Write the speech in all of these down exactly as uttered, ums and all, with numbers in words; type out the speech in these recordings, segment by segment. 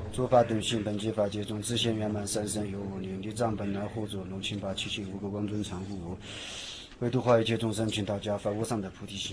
诸法等性，本际法界中自现圆满，三身有无念，地藏本来护主，龙清八七七五个光尊常护我，为度化一切众生，请大家发无上的菩提心。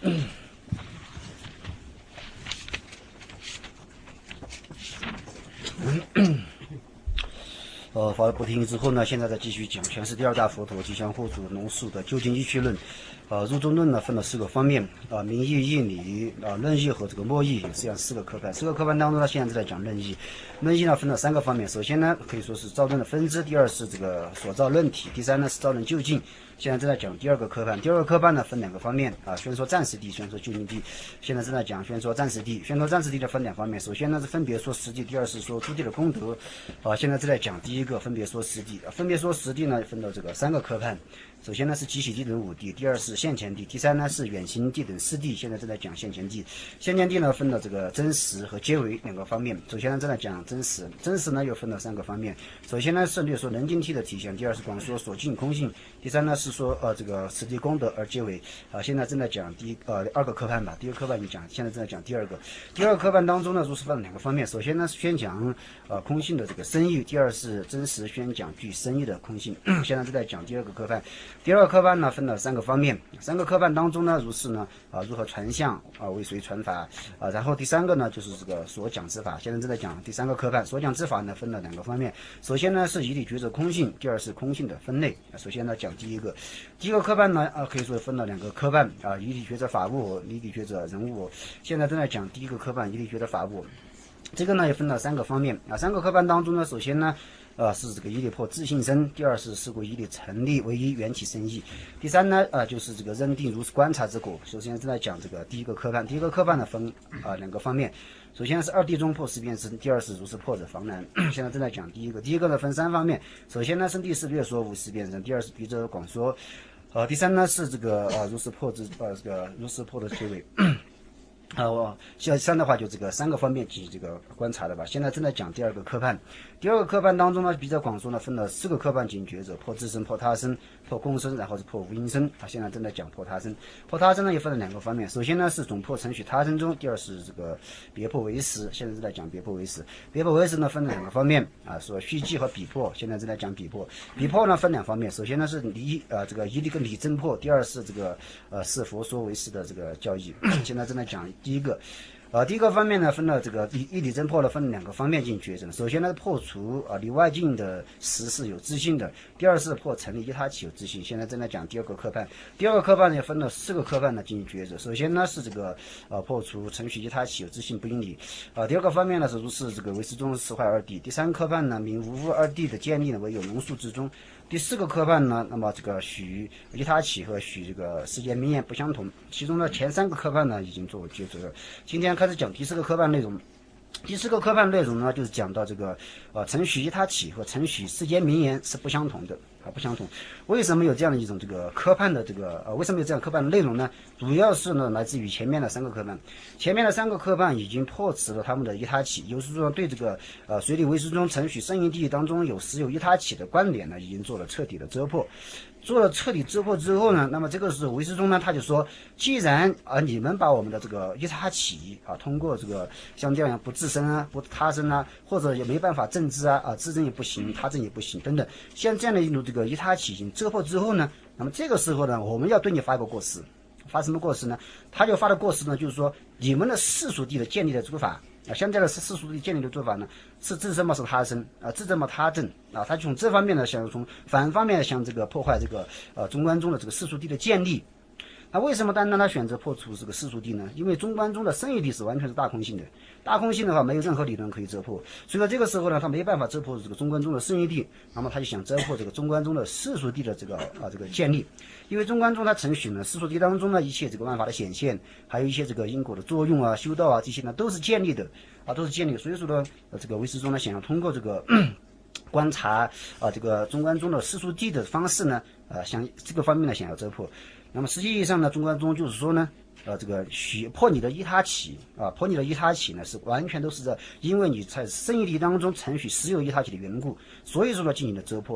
呃，发了菩提心之后呢，现在再继续讲全是第二大佛陀吉祥护主龙树的究竟依据论。呃，入中论呢分了四个方面啊、呃，名义、义理啊、论义和这个末义，这样四个科判。四个科判当中呢，现在在讲论义。论义呢分了三个方面，首先呢可以说是造论的分支，第二是这个所造论体，第三呢是造论究竟。现在正在讲第二个科判，第二个科判呢分两个方面啊，宣说暂时地，宣说究竟地。现在正在讲宣说暂时地，宣说暂时地的分两方面，首先呢是分别说实地，第二是说诸地的功德。啊，现在正在讲第一个分别说实地，啊、分别说实地呢分到这个三个科判。首先呢是集体地等五地，第二是现前地，第三呢是远行地等四地。现在正在讲现前地。现前地呢分了这个真实和皆为两个方面。首先呢正在讲真实，真实呢又分了三个方面。首先呢是略说能尽体的体现，第二是广说所尽空性，第三呢是说呃这个实地功德而皆为。啊、呃，现在正在讲第一呃二个科判吧，第一个科判已经讲，现在正在讲第二个。第二个科判当中呢，如是分了两个方面。首先呢是宣讲呃空性的这个深义，第二是真实宣讲具深义的空性。现在正在讲第二个科判。第二个科判呢分了三个方面，三个科判当中呢，如是呢啊、呃、如何传相啊、呃、为谁传法啊、呃，然后第三个呢就是这个所讲之法。现在正在讲第三个科判，所讲之法呢分了两个方面，首先呢是以理觉着空性，第二是空性的分类。首先呢讲第一个，第一个科判呢啊、呃、可以说分了两个科判啊，以理觉着法物，以理觉着人物。现在正在讲第一个科判，以理觉着法物。这个呢也分了三个方面啊，三个科判当中呢，首先呢。呃，是这个以理破自性身，第二是事故以理成立唯一缘起生意，第三呢，呃，就是这个认定如是观察之果。首先正在讲这个第一个科判，第一个科判呢分啊、呃、两个方面，首先是二谛中破识辨身，第二是如是破者防难。现在正在讲第一个，第一个呢分三方面，首先呢生谛是略说无识辨身，第二是比者广说，呃，第三呢是这个呃如是破之呃这个如是破的结尾。啊，我像三的话就这个三个方面及这个观察的吧。现在正在讲第二个科判，第二个科判当中呢，比较广说呢，分了四个科判进行抉择：破自身、破他身、破共生，然后是破无因身。啊，现在正在讲破他身。破他身呢也分了两个方面，首先呢是总破承许他身中，第二是这个别破为实。现在正在讲别破为实。别破为实呢分了两个方面啊，说虚迹和比破。现在正在讲比破。比破呢分两方面，首先呢是离呃这个以理跟理真破，第二是这个呃是佛说为实的这个教义。现在正在讲。第一个，呃，第一个方面呢，分了这个一一理真破了，分了两个方面进行抉择。首先呢，破除啊、呃、离外境的实是有自信的；第二是破成立依他起有自信。现在正在讲第二个科判，第二个科判呢，也分了四个科判呢进行抉择。首先呢是这个呃破除程序依他起有自信不因理，啊、呃，第二个方面呢是如是这个唯识中实坏二谛。第三科判呢，名无物二谛的建立呢为有龙树之中。第四个科判呢，那么这个许依他起和许这个世间名言不相同，其中呢前三个科判呢已经做抉择了。今天开始讲第四个科判内容。第四个科判内容呢，就是讲到这个呃承许依他起和承许世间名言是不相同的啊，不相同。为什么有这样的一种这个科判的这个呃为什么有这样科判的内容呢？主要是呢来自于前面的三个科判，前面的三个科判已经破除了他们的依他起，就是说对这个呃随理唯识中承许圣义谛当中有实有依他起的观点呢，已经做了彻底的遮破。做了彻底遮破之后呢，那么这个时候唯识中呢，他就说，既然啊、呃、你们把我们的这个依他起啊，通过这个像这样不自身啊、不他身啊，或者也没办法正知啊啊自证也不行，他证也不行等等，像这样的一种这个依他起已经遮破之后呢，那么这个时候呢，我们要对你发一个过失，发什么过失呢？他就发的过失呢，就是说你们的世俗谛的建立的诸法。啊，现在的世世俗谛建立的做法呢，是自身嘛是他身啊，自证嘛他证啊，他从这方面呢，想从反方面想这个破坏这个呃中观中的这个世俗谛的建立。那为什么单单他选择破除这个世俗谛呢？因为中观中的圣义谛是完全是大空性的，大空性的话没有任何理论可以遮破，所以说这个时候呢，他没办法遮破这个中观中的圣义谛，那么他就想遮破这个中观中的世俗谛的这个啊这个建立。因为中观中它承许呢世俗谛当中呢一切这个万法的显现，还有一些这个因果的作用啊、修道啊这些呢都是建立的啊，都是建立的。所以说呢，呃、这个唯识中呢想要通过这个观察啊这个中观中的世俗谛的方式呢，呃想这个方面呢想要遮破。那么实际意义上呢，中观中就是说呢，呃，这个许破你的依他起啊，破你的依他起呢，是完全都是在因为你在圣义谛当中承许实有依他起的缘故，所以说呢进行了遮破了。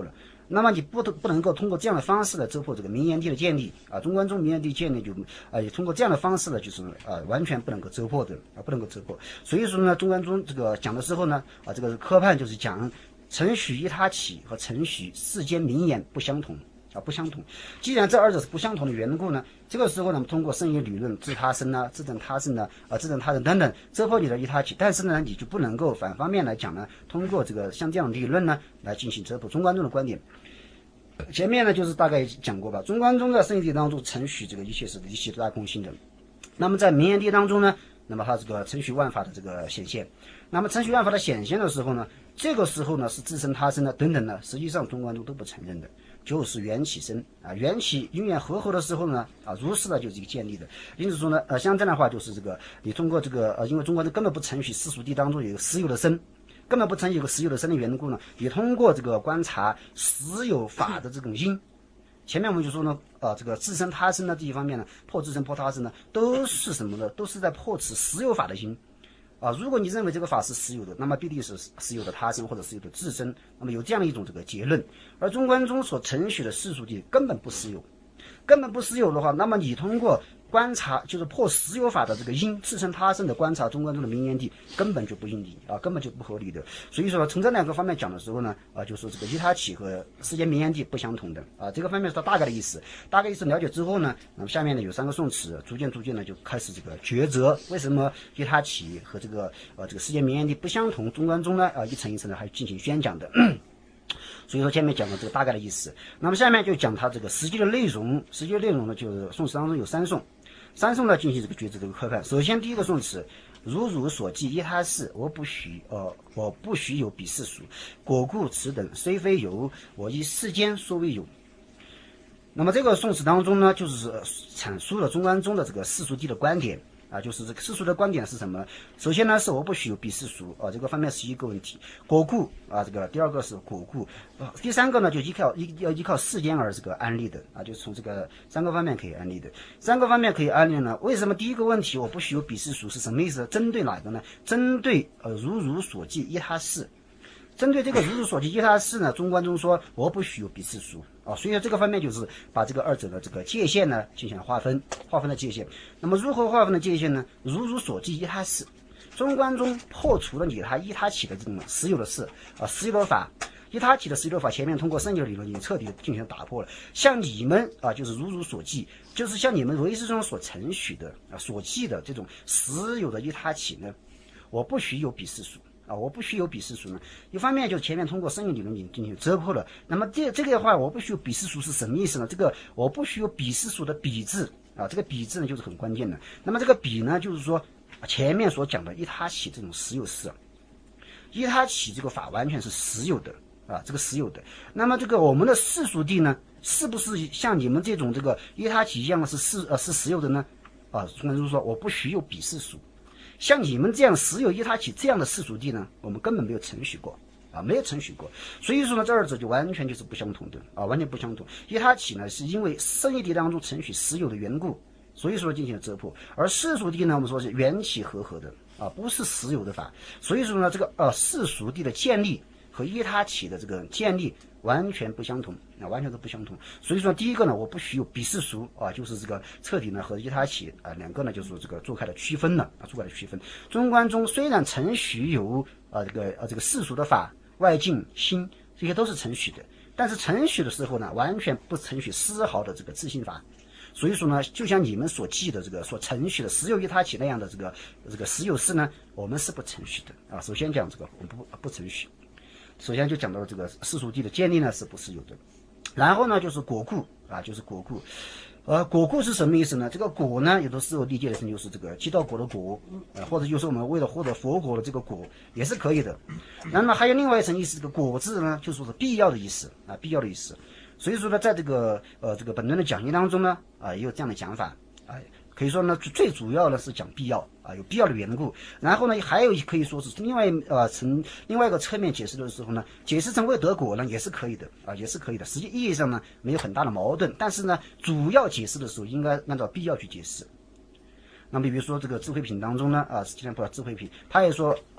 那么你不不能够通过这样的方式来击破这个明炎帝的建立啊，中关中明炎帝建立就啊，通过这样的方式呢，就是啊完全不能够击破的啊，不能够击破。所以说呢，中关中这个讲的时候呢，啊这个科判就是讲程许依他起和程许世间名言不相同啊，不相同。既然这二者是不相同的缘故呢，这个时候呢，通过圣义理论自他生啊，自证他生呢，啊自证他生等等，击破你的依他起。但是呢，你就不能够反方面来讲呢，通过这个像这样的理论呢，来进行击破中关中的观点。前面呢就是大概讲过吧，中关中的圣义谛当中程许这个一切是一切大空性的。那么在明炎谛当中呢，那么它这个程许万法的这个显现，那么程许万法的显现的时候呢，这个时候呢是自身他生的等等呢，实际上中关中都不承认的，就是缘起生啊，缘起因缘和合的时候呢啊，如是呢就是一个建立的。因此说呢，呃，像这样的话就是这个你通过这个呃，因为中关中根本不承许世俗谛当中有一个实有的生。根本不承许有个实有的生的缘故呢，你通过这个观察实有法的这种因，前面我们就说呢，啊，这个自身他生的这一方面呢，破自身破他生呢，都是什么呢？都是在破此实有法的因，啊，如果你认为这个法是实有的，那么必定是实有的他生或者实有的自身，那么有这样的一种这个结论。而中关中所承许的世俗谛根本不实有，根本不实有的话，那么你通过观察就是破实有法的这个因自身他生的观察中关中的明炎谛根本就不应理啊，根本就不合理的。所以说从这两个方面讲的时候呢，啊，就说这个依他起和世间明炎谛不相同的啊，这个方面是它大概的意思。大概意思了解之后呢，那么下面呢有三个宋词，逐渐逐渐呢就开始这个抉择，为什么依他起和这个呃这个世间明炎谛不相同？中关中呢啊一层一层的还进行宣讲的。所以说前面讲了这个大概的意思，那么下面就讲它这个实际的内容。实际的内容呢，就是宋词当中有三颂，三颂呢进行这个抉择这个科判。首先第一个颂词，如汝所记依他事，我不许呃我不许有彼世俗，果故此等虽非有，我依世间说为有。那么这个颂词当中呢，就是阐述了中关中的这个世俗谛的观点。啊，就是这个世俗的观点是什么？首先呢，是我不许有彼世俗啊，这个方面是一个问题。果故啊，这个第二个是果故，啊，第三个呢就依靠依要依靠世间而这个安立的啊，就是从这个三个方面可以安立的。三个方面可以安立呢？为什么第一个问题我不许有彼世俗是什么意思？针对哪个呢？针对呃如汝所记依他事。针对这个如汝所记依他事呢，中关中说我不许有彼世俗啊，所以说这个方面就是把这个二者的这个界限呢进行了划分，划分的界限。那么如何划分的界限呢？如汝所记依他事，中关中破除了你他依他起的这种实有的事啊，实有的法，依他起的实有的法，前面通过圣教理论已经彻底进行打破了。像你们啊，就是如汝所记，就是像你们唯识中所承许的啊所记的这种实有的依他起呢，我不许有彼世俗。啊，我不许有彼世俗呢。一方面就前面通过圣义理论进行折破了。那么这这个的话，我不许有彼世俗是什么意思呢？这个我不许有彼世俗的彼字啊，这个彼字呢就是很关键的。那么这个彼呢，就是说前面所讲的依他起这种实有事，依他起这个法完全是实有的啊，这个实有的。那么这个我们的世俗谛呢，是不是像你们这种这个依他起一样的是实呃是实有的呢？啊，中关中说我不许有彼世俗。像你们这样实有依他起这样的世俗谛呢，我们根本没有承许过啊，没有承许过。所以说呢，这二者就完全就是不相同的啊，完全不相同。依他起呢，是因为圣义谛当中承许实有的缘故，所以说进行了折破。而世俗谛呢，我们说是缘起和合的啊，不是实有的法。所以说呢，这个呃世俗谛的建立和依他起的这个建立完全不相同啊，完全是不相同。所以说，第一个呢，我不许有彼世俗啊，就是这个彻底呢和依他起啊两个呢，就是这个做开了区分了啊，做开了区分。中关中虽然承许有啊这个啊这个世俗的法、外境、心，这些都是承许的，但是承许的时候呢，完全不承许丝毫的这个自性法。所以说呢，就像你们所记的这个所承许的实有依他起那样的这个这个实有事呢，我们是不承许的啊。首先讲这个我们不不承许。首先就讲到了这个世俗谛的建立呢是不是有的，然后呢就是果故啊，就是果故，呃，果故是什么意思呢？这个果呢，有的时候理解的是就是这个鸡道果的果，呃，或者就是我们为了获得佛果的这个果也是可以的。那么还有另外一层意思，这个果字呢，就说是必要的意思啊，必要的意思。所以说呢，在这个呃这个本论的讲义当中呢，啊也有这样的讲法啊。可以说呢，最主要的是讲必要啊，有必要的缘故。然后呢，还有可以说是另外呃从另外一个侧面解释的时候呢，解释成为得果呢也是可以的啊，也是可以的。实际意义上呢没有很大的矛盾，但是呢，主要解释的时候应该按照必要去解释。那么比如说这个智慧品当中呢啊，实际上不知道智慧品，他也说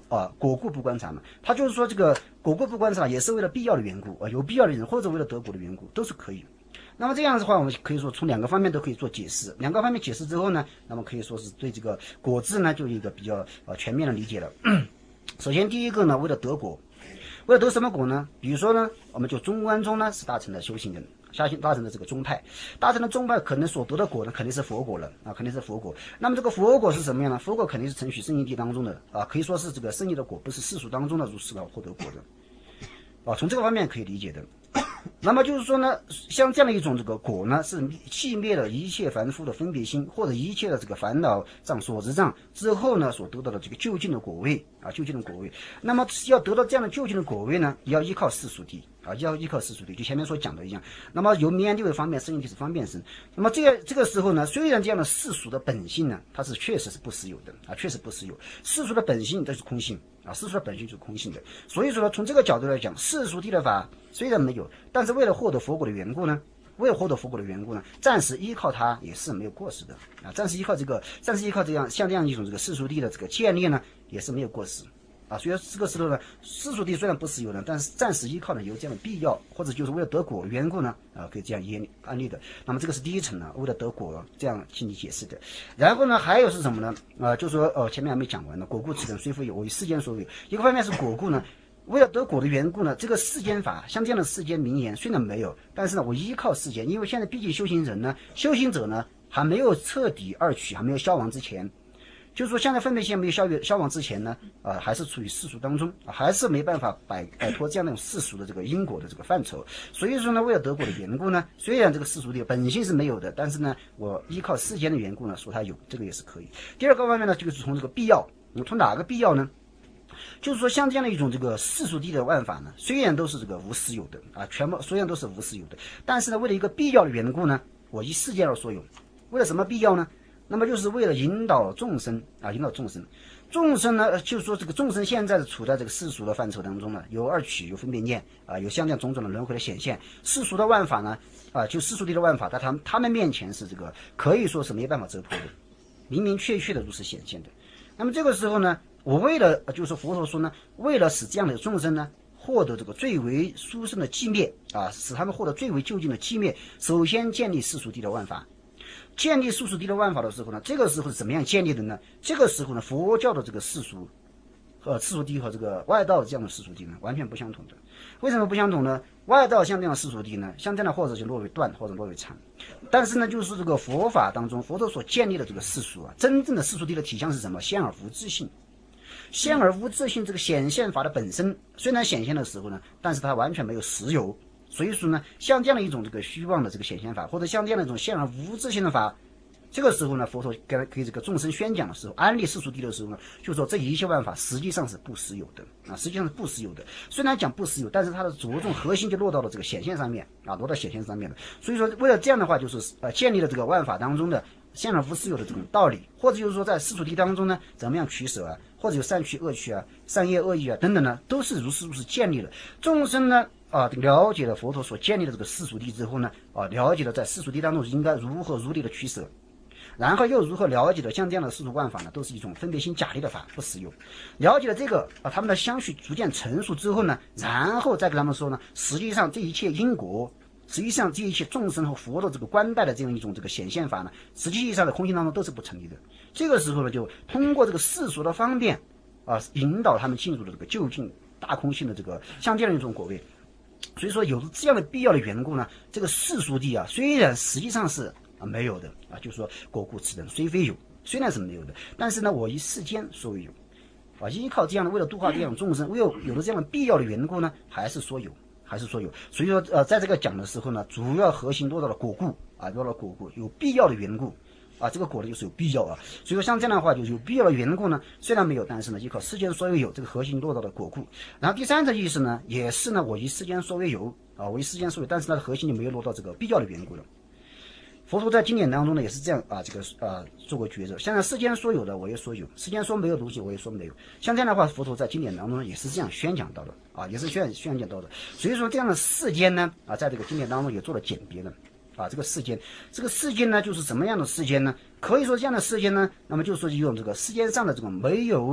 啊，果故不观察嘛，他就是说这个果故不观察也是为了必要的缘故啊，有必要的人或者为了得果的缘故都是可以。那么这样子的话，我们可以说从两个方面都可以做解释，两个方面解释之后呢，那么可以说是对这个果字呢就有一个比较呃全面的理解了。首先第一个呢，为了得果，为了得什么果呢？比如说呢，我们就中观中呢是大乘的修行人。相信大乘的这个宗派，大乘的宗派可能所得的果呢，肯定是佛果了啊，肯定是佛果。那么这个佛果是什么样呢？佛果肯定是承许圣义地当中的啊，可以说是这个圣义的果，不是世俗当中的如是了获得果的啊，从这个方面可以理解的。那么就是说呢，像这样的一种这个果呢，是熄灭了一切凡夫的分别心，或者一切的这个烦恼障、所执障之后呢，所得到的这个究竟的果位啊，究竟的果位。那么要得到这样的究竟的果位呢，要依靠世俗谛啊，要依靠世俗谛，就前面所讲的一样。那么由名言地为方便，圣义谛是方便身。那么这个这个时候呢，虽然这样的世俗的本性呢，它是确实是不实有的啊，确实不实有。世俗的本性这是空性啊，世俗的本性就是空性的。所以说呢，从这个角度来讲，世俗谛的法虽然没有，但是为了获得佛果的缘故呢，为了获得佛果的缘故呢，暂时依靠它也是没有过失的啊，暂时依靠这个，暂时依靠这样像这样一种这个世俗谛的这个建立呢，也是没有过失啊。所以这个时候呢，世俗谛虽然不实有呢，但是暂时依靠呢有这样的必要，或者就是为了得果缘故呢，啊，可以这样依安利的。那么这个是第一层呢，为了得果这样进行解释的。然后呢，还有是什么呢？啊，就说哦，前面还没讲完呢，果故此等虽复有，我以世间所有。一个方面是果故呢。为了得果的缘故呢，这个世间法，像这样的世间名言虽然没有，但是呢，我依靠世间，因为现在毕竟修行人呢，修行者呢还没有彻底二取，还没有消亡之前，就是说现在分别心没有消消亡之前呢，啊、呃，还是处于世俗当中，啊、还是没办法摆摆脱这样的世俗的这个因果的这个范畴。所以说呢，为了得果的缘故呢，虽然这个世俗的本性是没有的，但是呢，我依靠世间的缘故呢，说它有，这个也是可以。第二个方面呢，就是从这个必要，你从哪个必要呢？就是说，像这样的一种这个世俗谛的万法呢，虽然都是这个无实有的啊，全部虽然都是无实有的，但是呢，为了一个必要的缘故呢，我依世间而所有。为了什么必要呢？那么就是为了引导众生啊，引导众生。众生呢，就是说这个众生现在是处在这个世俗的范畴当中呢，有二取，有分别念啊，有像这样种种的轮回的显现。世俗的万法呢，啊，就世俗谛的万法，在他们他们面前是这个可以说是没办法折破的，明明确确的如是显现的。那么这个时候呢，我为了就是佛陀说呢，为了使这样的众生呢获得这个最为殊胜的寂灭啊，使他们获得最为究竟的寂灭，首先建立世俗谛的万法。建立世俗谛的万法的时候呢，这个时候是怎么样建立的呢？这个时候呢，佛教的这个世俗和世俗谛和这个外道这样的世俗谛呢，完全不相同的。为什么不相同呢？外道像这样的世俗谛呢，像这样的或者就落为断，或者落为常。但是呢，就是这个佛法当中，佛陀所建立的这个世俗啊，真正的世俗谛的体相是什么？现而无自性。现而无自性，这个显现法的本身虽然显现的时候呢，但是它完全没有实有。所以说呢，像这样的一种这个虚妄的这个显现法，或者像这样的一种现而无自性的法，这个时候呢，佛陀给给这个众生宣讲的时候，安利世俗谛的时候呢，就说这一切万法实际上是不实有的啊，实际上是不实有的。虽然讲不实有，但是它的着重核心就落到了这个显现上面啊，落到显现上面了。所以说，为了这样的话，就是呃建立了这个万法当中的现而无实有的这种道理，或者就是说在世俗谛当中呢，怎么样取舍啊，或者有善趣恶趣啊、善业恶意啊等等呢，都是如是如是建立了。众生呢啊，了解了佛陀所建立的这个世俗谛之后呢，啊，了解了在世俗谛当中应该如何如理的取舍。然后又如何了解的像这样的世俗万法呢，都是一种分别心假立的法，不实有。了解了这个啊，他们的相续逐渐成熟之后呢，然后再给他们说呢，实际上这一切因果，实际上这一切众生和佛的这个观待的这样一种这个显现法呢，实际上的空性当中都是不成立的。这个时候呢，就通过这个世俗的方便啊，引导他们进入了这个究竟大空性的这个像这样一种果位。所以说，有这样的必要的缘故呢，这个世俗谛啊，虽然实际上是啊，没有的啊，就是说果故此等虽非有，虽然是没有的，但是呢，我以世间所为有，啊，依靠这样的为了度化这样的众生，为了有了这样的必要的缘故呢，还是说有，还是说有。所以说呃，在这个讲的时候呢，主要核心落到了果故啊，落到了果故有必要的缘故啊，这个果呢就是有必要啊。所以说像这样的话，就有必要的缘故呢，虽然没有，但是呢，依靠世间所为有，这个核心落到了果故。然后第三个意思呢，也是呢，我以世间所为有啊，我以世间所为，但是它的核心就没有落到这个必要的缘故了。佛陀在经典当中呢，也是这样啊，这个啊做过抉择。现在世间说有的，我也说有；世间说没有东西，我也说没有。像这样的话，佛陀在经典当中呢，也是这样宣讲到的啊，也是宣宣讲到的。所以说，这样的世间呢，啊，在这个经典当中也做了简别的啊。这个世间，这个世间呢，就是什么样的世间呢？可以说这样的世间呢，那么就是说用这个世间上的这种没有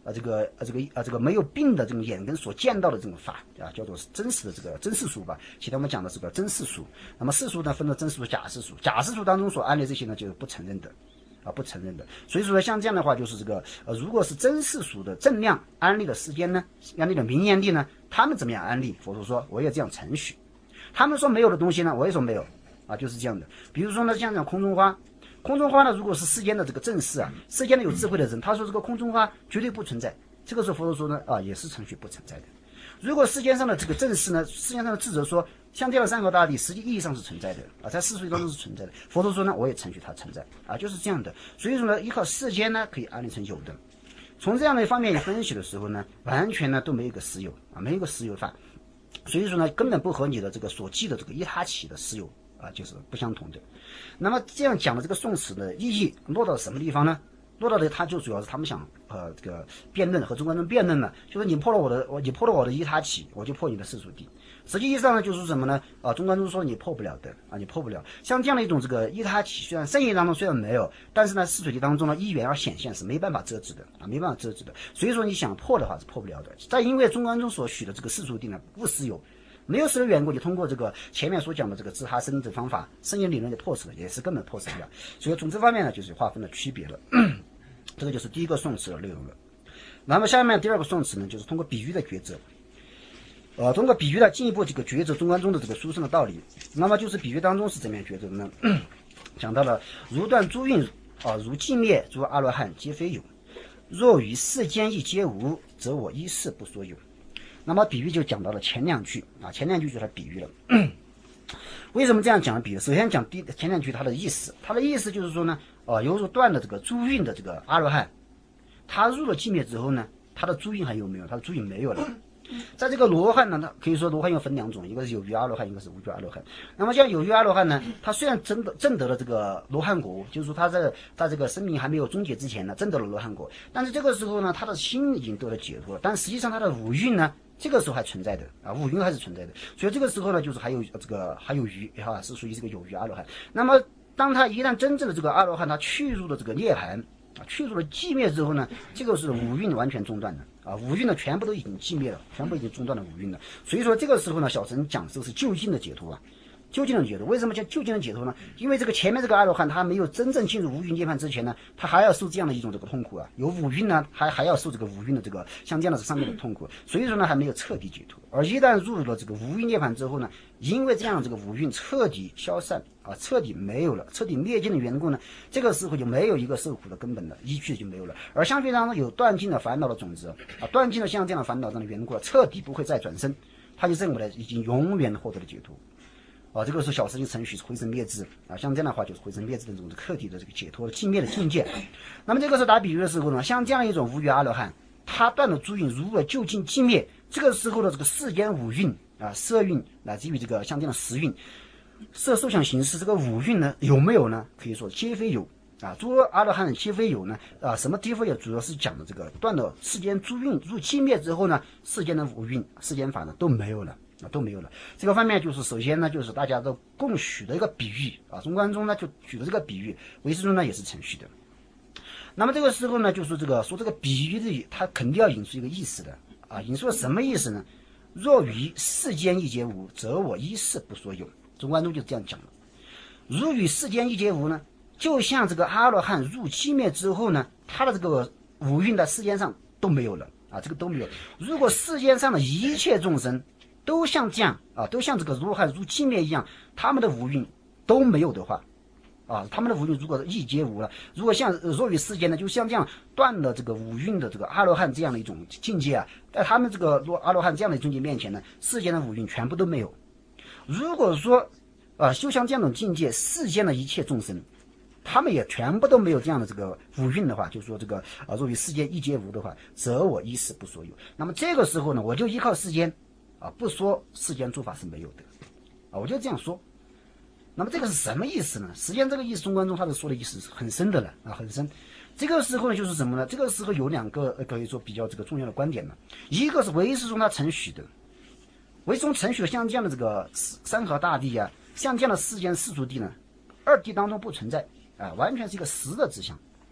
啊这个啊这个啊这个没有病的这种眼根所见到的这种法啊，叫做真实的这个真世俗吧。前天我们讲的这个真世俗，那么世俗呢分了真世俗、假世俗，假世俗当中所安利这些呢就是不承认的。啊，不承认的，所以说像这样的话，就是这个呃，如果是真世俗的正量安利的时间呢，安利的明眼力呢，他们怎么样安利？佛陀说我也这样承许，他们说没有的东西呢，我也说没有啊，就是这样的。比如说呢，像这种空中花，空中花呢，如果是世间的这个正士啊，世间的有智慧的人，他说这个空中花绝对不存在，这个时候佛陀说呢，啊，也是承许不存在的。如果世间上的这个正士呢，世间上的智者说，像这样的山河大地，实际意义上是存在的啊，在世俗当中是存在的。佛陀说呢，我也承许它存在啊，就是这样的。所以说呢，依靠世间呢，可以安利成有的。从这样的一方面分析的时候呢，完全呢都没有一个实有啊，没有一个实有法。所以说呢，根本不和你的这个所记的这个依他起的实有啊，就是不相同的。那么这样讲的这个宋词的意义落到什么地方呢？落到的，他就主要是他们想呃这个辩论和中观宗辩论呢，就是你破了我的，我你破了我的依他起，我就破你的世俗谛。实际上呢，就是什么呢？啊，中观宗说你破不了的啊，你破不了。像这样的一种这个依他起，虽然圣义当中虽然没有，但是呢，世俗谛当中呢，依缘而显现是没办法遮止的啊，没办法遮止的。所以说你想破的话是破不了的。再因为中观宗所许的这个世俗谛呢，不实有。没有实的缘故，你通过这个前面所讲的这个自他生的方法，圣言理论就破死了，也是根本破死不了。所以从这方面呢，就是划分了区别了。这个就是第一个宋词的内容了。那么下面第二个宋词呢，就是通过比喻的抉择，呃，通过比喻呢进一步这个抉择中观宗的这个殊胜的道理。那么就是比喻当中是怎么样抉择的呢？讲到了如断诸蕴啊，如寂灭诸阿罗汉皆非有，若于世间亦皆无，则我一事不说有。那么比喻就讲到了前两句啊，前两句就是比喻了。为什么这样讲比喻？首先讲第前两句它的意思，它的意思就是说呢，呃，犹如断了这个诸蕴的这个阿罗汉，他入了寂灭之后呢，他的诸蕴还有没有？他的诸蕴没有了。在这个罗汉呢，他可以说罗汉又分两种，一个是有余阿罗汉，一个是无余阿罗汉。那么像有余阿罗汉呢，他虽然证得证得了这个罗汉果，就是说他在在这个生命还没有终结之前呢，证得了罗汉果，但是这个时候呢，他的心已经得了解脱了，但实际上他的五蕴呢，这个时候还存在的啊，五蕴还是存在的，所以这个时候呢，就是还有这个还有余哈，是属于这个有余阿罗汉。那么当他一旦真正的这个阿罗汉，他去入了这个涅槃啊，去入了寂灭之后呢，这个是五蕴完全中断的啊，五蕴呢全部都已经寂灭了，全部已经中断了五蕴了。所以说这个时候呢，小乘讲这是究竟的解脱啊。究竟的解脱，为什么叫究竟的解脱呢？因为这个前面这个阿罗汉他没有真正进入无蕴涅槃之前呢，他还要受这样的一种这个痛苦啊，有五蕴呢，还还要受这个五蕴的这个像这样的上面的痛苦，所以说呢还没有彻底解脱。而一旦入了这个无蕴涅槃之后呢，因为这样这个五蕴彻底消散啊，彻底没有了，彻底灭尽的缘故呢，这个时候就没有一个受苦的根本了，依据就没有了。而相对当中有断尽了烦恼的种子啊，断尽了像这样的烦恼上的缘故，彻底不会再转生，他就认为呢已经永远获得了解脱。啊，这个是小乘就程序回生灭智啊，像这样的话就是回生灭智的这种客体的这个解脱的寂灭的境界。那么这个时候打比喻的时候呢，像这样一种无余阿罗汉，他断了诸蕴，如了究竟寂灭，这个时候的这个世间五蕴啊，色蕴乃至于这个像这样的十蕴，色受想行识这个五蕴呢有没有呢？可以说皆非有啊，诸阿罗汉皆非有呢啊，什么地方有？主要是讲的这个断了世间诸蕴入寂灭之后呢，世间的五蕴、世间法呢都没有了。啊，都没有了。这个方面就是首先呢，就是大家都共许的一个比喻啊。中观宗呢就举了这个比喻，唯识宗呢也是承许的。那么这个时候呢，就是这个说这个比喻的，它肯定要引出一个意思的啊。引出了什么意思呢？若于世间亦皆无，则我一事不说有。中观宗就是这样讲的。如于世间亦皆无呢，就像这个阿罗汉入寂灭之后呢，他的这个五蕴在世间上都没有了啊，这个都没有。如果世间上的一切众生都像这样啊，都像这个罗汉入寂灭一样，他们的五蕴都没有的话，啊，他们的五蕴如果亦皆无了，如果像若于世间呢，就像这样断了这个五蕴的这个阿罗汉这样的一种境界啊，在他们这个阿罗汉这样的境界面前呢，世间的五蕴全部都没有。如果说啊，就像这样的境界，世间的一切众生，他们也全部都没有这样的这个五蕴的话，就说这个啊，若于世间亦皆无的话，则我一事不说有。那么这个时候呢，我就依靠世间。啊，不说世间诸法是没有的，啊，我就这样说。那么这个是什么意思呢？实际上这个意思，中观宗他的说的意思是很深的了啊，很深。这个时候呢，就是什么呢？这个时候有两个可以说比较这个重要的观点呢。一个是唯识宗他承许的，唯识宗承许的像这样的这个山河大地啊，像这样的世间世俗地呢，二谛当中不存在啊，完全是一个实的指向。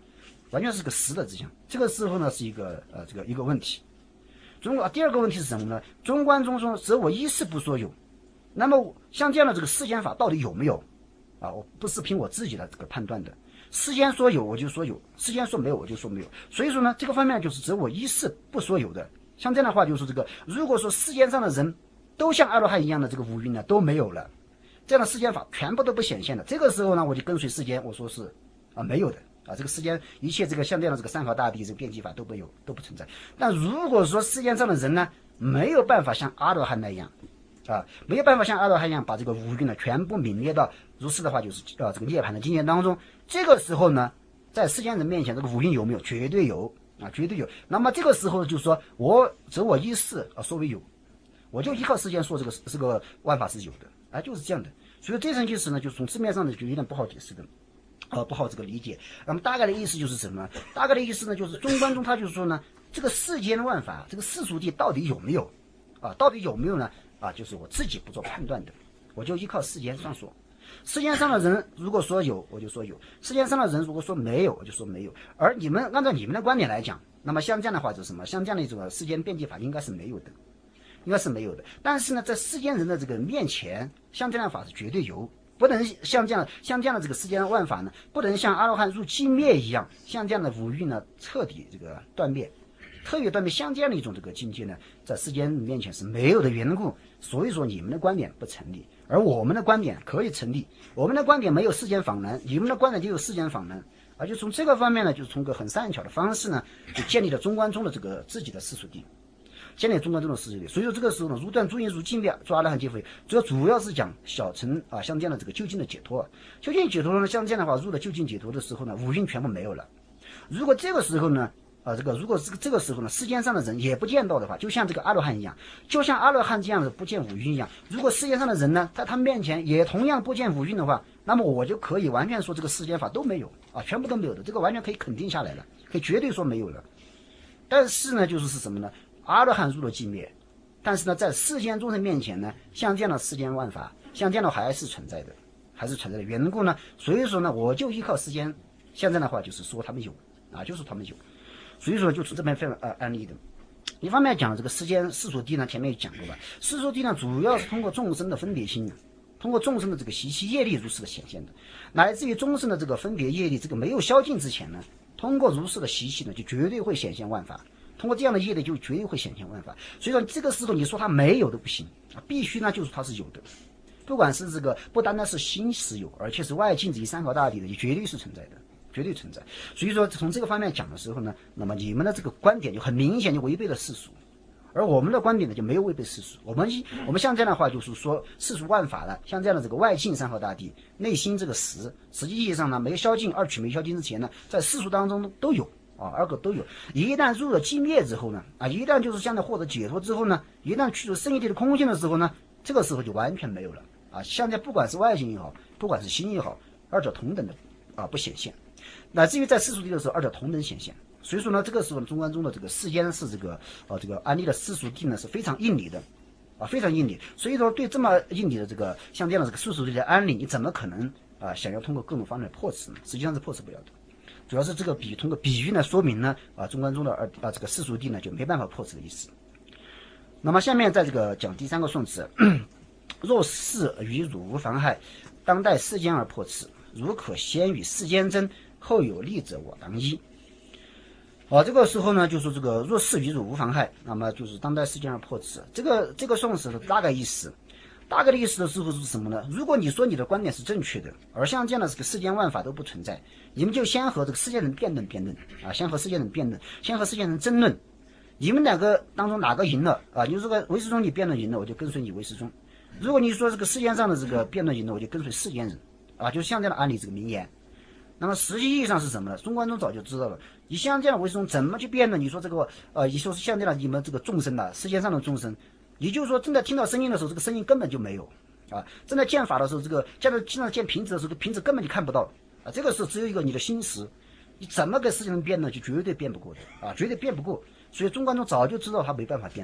完全是个实的指向。这个时候呢是一个呃这个一个问题。中国第二个问题是什么呢？中观中说则我一事不说有，那么像这样的这个世间法到底有没有啊？我不是凭我自己的这个判断的。世间说有我就说有，世间说没有我就说没有。所以说呢，这个方面就是则我一事不说有的。像这样的话就是这个，如果说世间上的人都像阿罗汉一样的这个五蕴呢都没有了，这样的世间法全部都不显现了，这个时候呢我就跟随世间，我说是啊没有的啊，这个世间一切这个像这样的这个三法大谛这个遍计法都没有，都不存在。但如果说世间上的人呢没有办法像阿罗汉那样啊，没有办法像阿罗汉一样把这个五蕴呢全部泯灭到如是的话就是啊这个涅槃的境界当中，这个时候呢在世间人面前这个五蕴有没有？绝对有啊，绝对有。那么这个时候就是说我则我一事啊说为有，我就依靠世间说这个这个万法是有的啊，就是这样的。所以这层意思呢就从字面上呢就有点不好解释的呃，不好这个理解。那么大概的意思就是什么？大概的意思呢，就是中观中他就是说呢，这个世间万法，这个世俗谛到底有没有啊？到底有没有呢？啊，就是我自己不做判断的，我就依靠世间上说。世间上的人如果说有，我就说有；世间上的人如果说没有，我就说没有。而你们按照你们的观点来讲，那么像这样的话就是什么？像这样的一种世间遍计法应该是没有的，应该是没有的。但是呢，在世间人的这个面前，像这样的法是绝对有。不能像这样像这样的这个世间万法呢，不能像阿罗汉入寂灭一样，像这样的五蕴呢彻底这个断灭，特别断灭，像这样的一种这个境界呢，在世间面前是没有的缘故。所以说你们的观点不成立，而我们的观点可以成立。我们的观点没有世间访能，你们的观点就有世间访能。而就从这个方面呢，就是从个很善巧的方式呢，就建立了中观中的这个自己的世俗谛。建立中观中的世俗谛，所以说这个时候呢，如断诸因如尽灭，做阿罗汉皆非。主要主要是讲小乘啊，像这样的这个究竟的解脱。究竟解脱呢，像这样的话，入了究竟解脱的时候呢，五蕴全部没有了。如果这个时候呢，啊，这个如果这个这个时候呢，世间上的人也不见到的话，就像这个阿罗汉一样，就像阿罗汉这样的不见五蕴一样。如果世界上的人呢，在他面前也同样不见五蕴的话，那么我就可以完全说这个世间法都没有啊，全部都没有的，这个完全可以肯定下来了，可以绝对说没有了。但是呢，就是是什么呢？阿罗汉入了寂灭，但是呢，在世间众生面前呢，像这样的世间万法，像这样的还是存在的，还是存在的缘故呢。所以说呢，我就依靠世间，像这样的话就是说他们有啊，就是他们有。所以说就从这边分呃案例的，一方面讲这个世间世俗谛呢，前面也讲过了，世俗谛呢主要是通过众生的分别心，通过众生的这个习气业力如是的显现的，乃至于众生的这个分别业力这个没有消尽之前呢，通过如是的习气呢，就绝对会显现万法。通过这样的业力就绝对会显现万法，所以说这个时候你说它没有都不行，必须呢就是它是有的，不管是这个不单单是心是有，而且是外境这一三法大谛的，也绝对是存在的，绝对存在。所以说从这个方面讲的时候呢，那么你们的这个观点就很明显就违背了世俗，而我们的观点呢就没有违背世俗。我们我们像这样的话就是说世俗万法了，像这样的这个外境三法大谛，内心这个实，实际意义上呢没有消尽，二取没消尽之前呢，在世俗当中都有。啊，二个都有。一旦入了寂灭之后呢，啊，一旦就是现在获得解脱之后呢，一旦去除生一体的空性的时候呢，这个时候就完全没有了。啊，现在不管是外境也好，不管是心也好，二者同等的啊不显现。乃至于在世俗谛的时候，二者同等显现。所以说呢，这个时候中观中的这个世间是这个呃这个安立的世俗谛呢是非常应理的，啊非常应理。所以说对这么应理的这个像这样的这个世俗谛的安理，你怎么可能啊想要通过各种方面破斥呢？实际上是破斥不了的。主要是这个比通过比喻呢说明呢啊中观中的二啊这个世俗谛呢就没办法破斥的意思。那么下面在这个讲第三个颂词，若是于汝无妨害，当待世间而破斥。如可先与世间争，后有利者我当依。啊，这个时候呢就说这个若是于汝无妨害，那么就是当待世间而破斥。这个这个颂词的大概意思。大概的意思的时候是什么呢？如果你说你的观点是正确的，而像这样的这个世间万法都不存在，你们就先和这个世间人辩论辩论啊，先和世间人辩论，先和世间人争论，你们两个当中哪个赢了啊？你如果唯识宗你辩论赢了，我就跟随你唯识宗；如果你说这个世间上的这个辩论赢了，我就跟随世间人啊，就像这样的案例这个名言。那么实际意义上是什么呢？中观中早就知道了，你像这样的唯识宗怎么去辩论？你说这个呃，你说是像这样你们这个众生啊，世界上的众生。也就是说，正在听到声音的时候，这个声音根本就没有啊；正在见法的时候，这个见到经常见瓶子的时候，这个瓶子根本就看不到啊。这个是只有一个你的心识，你怎么跟世界人辩论，就绝对辩不过的啊，绝对辩不过。所以中观中早就知道他没办法辩论，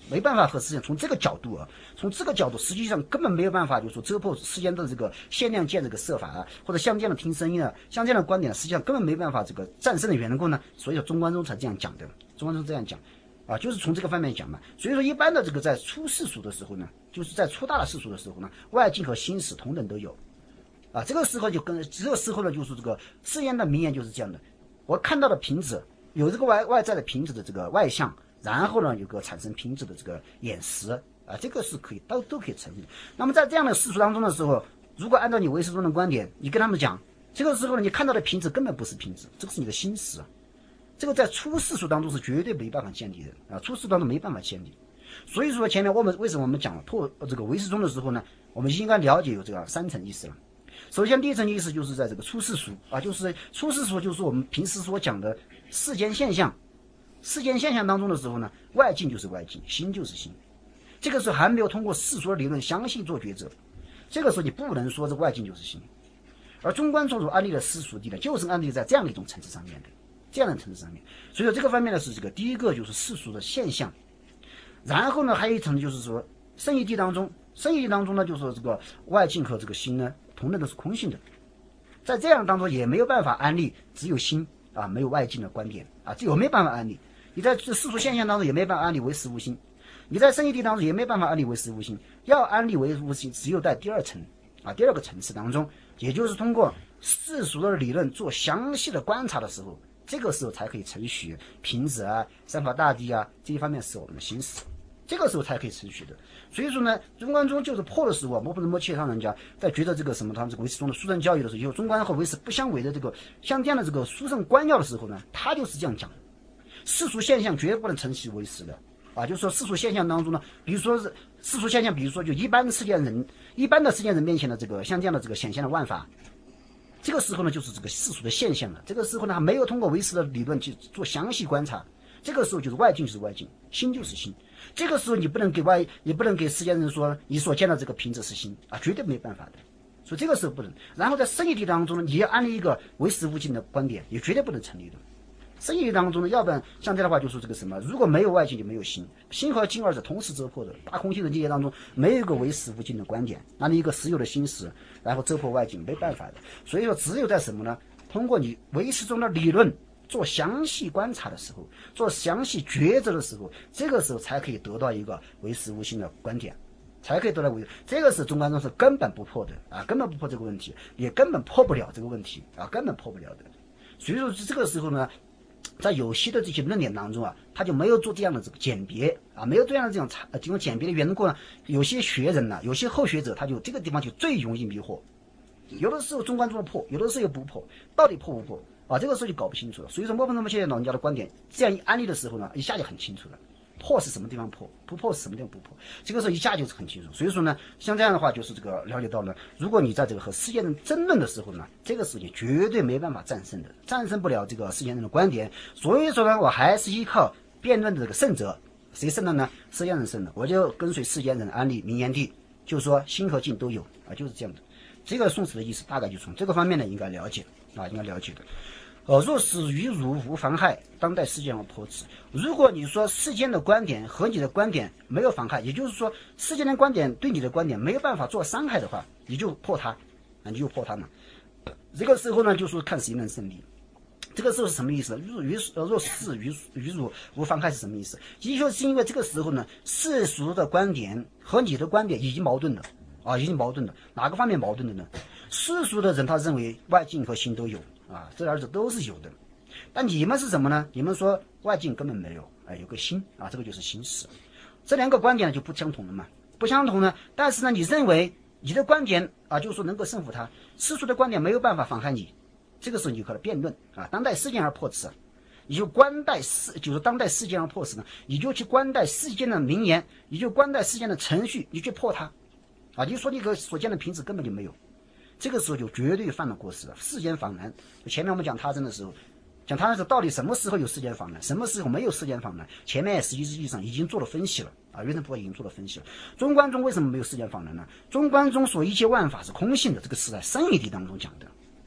没办法和世间从这个角度啊，从这个角度实际上根本没有办法，就是说遮破世间的这个限量见这个设法啊，或者相见的听声音啊，相见的观点，实际上根本没办法这个战胜的缘故呢，所以说中观宗才这样讲的，中观宗这样讲。啊，就是从这个方面讲嘛，所以说一般的这个在出世俗的时候呢，就是在出大的世俗的时候呢，外境和心识同等都有，啊，这个时候就跟这个时候呢，就是这个世间的名言就是这样的，我看到的瓶子有这个外外在的瓶子的这个外相，然后呢有个产生瓶子的这个眼识，啊，这个是可以都都可以成立。那么在这样的世俗当中的时候，如果按照你唯识宗的观点，你跟他们讲，这个时候呢，你看到的瓶子根本不是瓶子，这个是你的心识。这个在出世俗当中是绝对没办法建立的啊，出世当中没办法建立。所以说前面我们为什么我们讲破这个唯识宗的时候呢，我们应该了解有这个三层意思了。首先第一层意思就是在这个出世俗啊，就是出世俗就是我们平时所讲的世间现象，世间现象当中的时候呢，外境就是外境，心就是心。这个时候还没有通过世俗的理论详细做抉择，这个时候你不能说这外境就是心。而中观宗所安立的世俗地呢，就是安立在这样的一种层次上面的。这样的层次上面，所以说这个方面呢是这个第一个就是世俗的现象，然后呢还有一层就是说圣义谛当中，圣义谛当中呢就是说这个外境和这个心呢同等都是空性的，在这样当中也没有办法安立只有心啊没有外境的观点啊，这有没有办法安立？你在这世俗现象当中也没办法安立为实无心，你在圣义谛当中也没办法安立为实无心，要安立为无心，只有在第二层啊第二个层次当中，也就是通过世俗的理论做详细的观察的时候。这个时候才可以承许瓶子啊、三法大谛啊这一方面是我们的心思，这个时候才可以承许的。所以说呢，中观宗就是破的时候啊，我不能摸切上人家在觉得这个什么他们这个唯识宗的殊胜教育的时候，以后中观和唯识不相违的这个相这样的这个殊胜观要的时候呢，他就是这样讲的。世俗现象绝不能承许唯识的啊，就是说世俗现象当中呢，比如说是世俗现象，比如说就一般世间人、一般的世间人面前的这个像这样的这个显现的万法。这个时候呢，就是这个世俗的现象了。这个时候呢，还没有通过唯识的理论去做详细观察。这个时候就是外境就是外境，心就是心。这个时候你不能给外，也不能给世间人说你所见的这个瓶子是心啊，绝对没办法的。所以这个时候不能。然后在圣义谛当中呢，你要安立一个唯识无境的观点，也绝对不能成立的。圣义谛当中呢，要不然像这样的话就说这个什么，如果没有外境就没有心，心和境二者同时遮破的大空性的境界当中，没有一个唯识无境的观点，那你一个实有的心识，然后遮破外境，没办法的。所以说，只有在什么呢？通过你唯识中的理论做详细观察的时候，做详细抉择的时候，这个时候才可以得到一个唯识无心的观点，才可以得到唯。这个是中观宗是根本不破的啊，根本不破这个问题，也根本破不了这个问题啊，根本破不了的。所以说，这个时候呢。在有些的这些论点当中啊，他就没有做这样的这个鉴别啊，没有这样的这种这种鉴别的缘故呢，有些学人呢、啊，有些后学者他就这个地方就最容易迷惑，有的时候中观宗的破，有的时候又不破，到底破不破啊？这个时候就搞不清楚了。所以说，莫不那么现在老人家的观点这样一安利的时候呢，一下就很清楚了。破是什么地方破，不破是什么地方不破，这个时候一下就是很清楚。所以说呢，像这样的话，就是这个了解到了，如果你在这个和世间人争论的时候呢，这个事情绝对没办法战胜的，战胜不了这个世间人的观点。所以说呢，我还是依靠辩论的这个胜者，谁胜了呢？世间人胜了，我就跟随世间人安利名言谛，就说心和境都有啊，就是这样的。这个宋词的意思大概就从这个方面呢应该了解啊，应该了解的。呃，若是于汝无妨害，当代世间而破之。如果你说世间的观点和你的观点没有妨害，也就是说世间的观点对你的观点没有办法做伤害的话，你就破它，啊，你就破它嘛。这个时候呢，就说看谁能胜利。这个时候是什么意思？如于呃，若是于于汝无妨害是什么意思？也就是因为这个时候呢，世俗的观点和你的观点已经矛盾了啊，已经矛盾了。哪个方面矛盾的呢？世俗的人他认为外境和心都有。啊，这二者都是有的，但你们是什么呢？你们说外境根本没有，哎，有个心啊，这个就是心识。这两个观点呢就不相同了嘛，不相同呢。但是呢，你认为你的观点啊，就是说能够胜服他，世俗的观点没有办法妨害你，这个时候你就和他辩论啊，当代世间而破此，你就观待世，就是当代世间而破此呢，你就去观待世间的名言，你就观待世间的程序，你去破它，啊，你就说你个所见的瓶子根本就没有。这个时候就绝对犯了过失了，世间访难。前面我们讲他真的时候，讲他的时候，到底什么时候有世间访难，什么时候没有世间访难？前面实际上已经做了分析了啊，圆成佛已经做了分析了。中观宗为什么没有世间访难呢？中观宗说一切万法是空性的，这个是在圣义谛当中讲的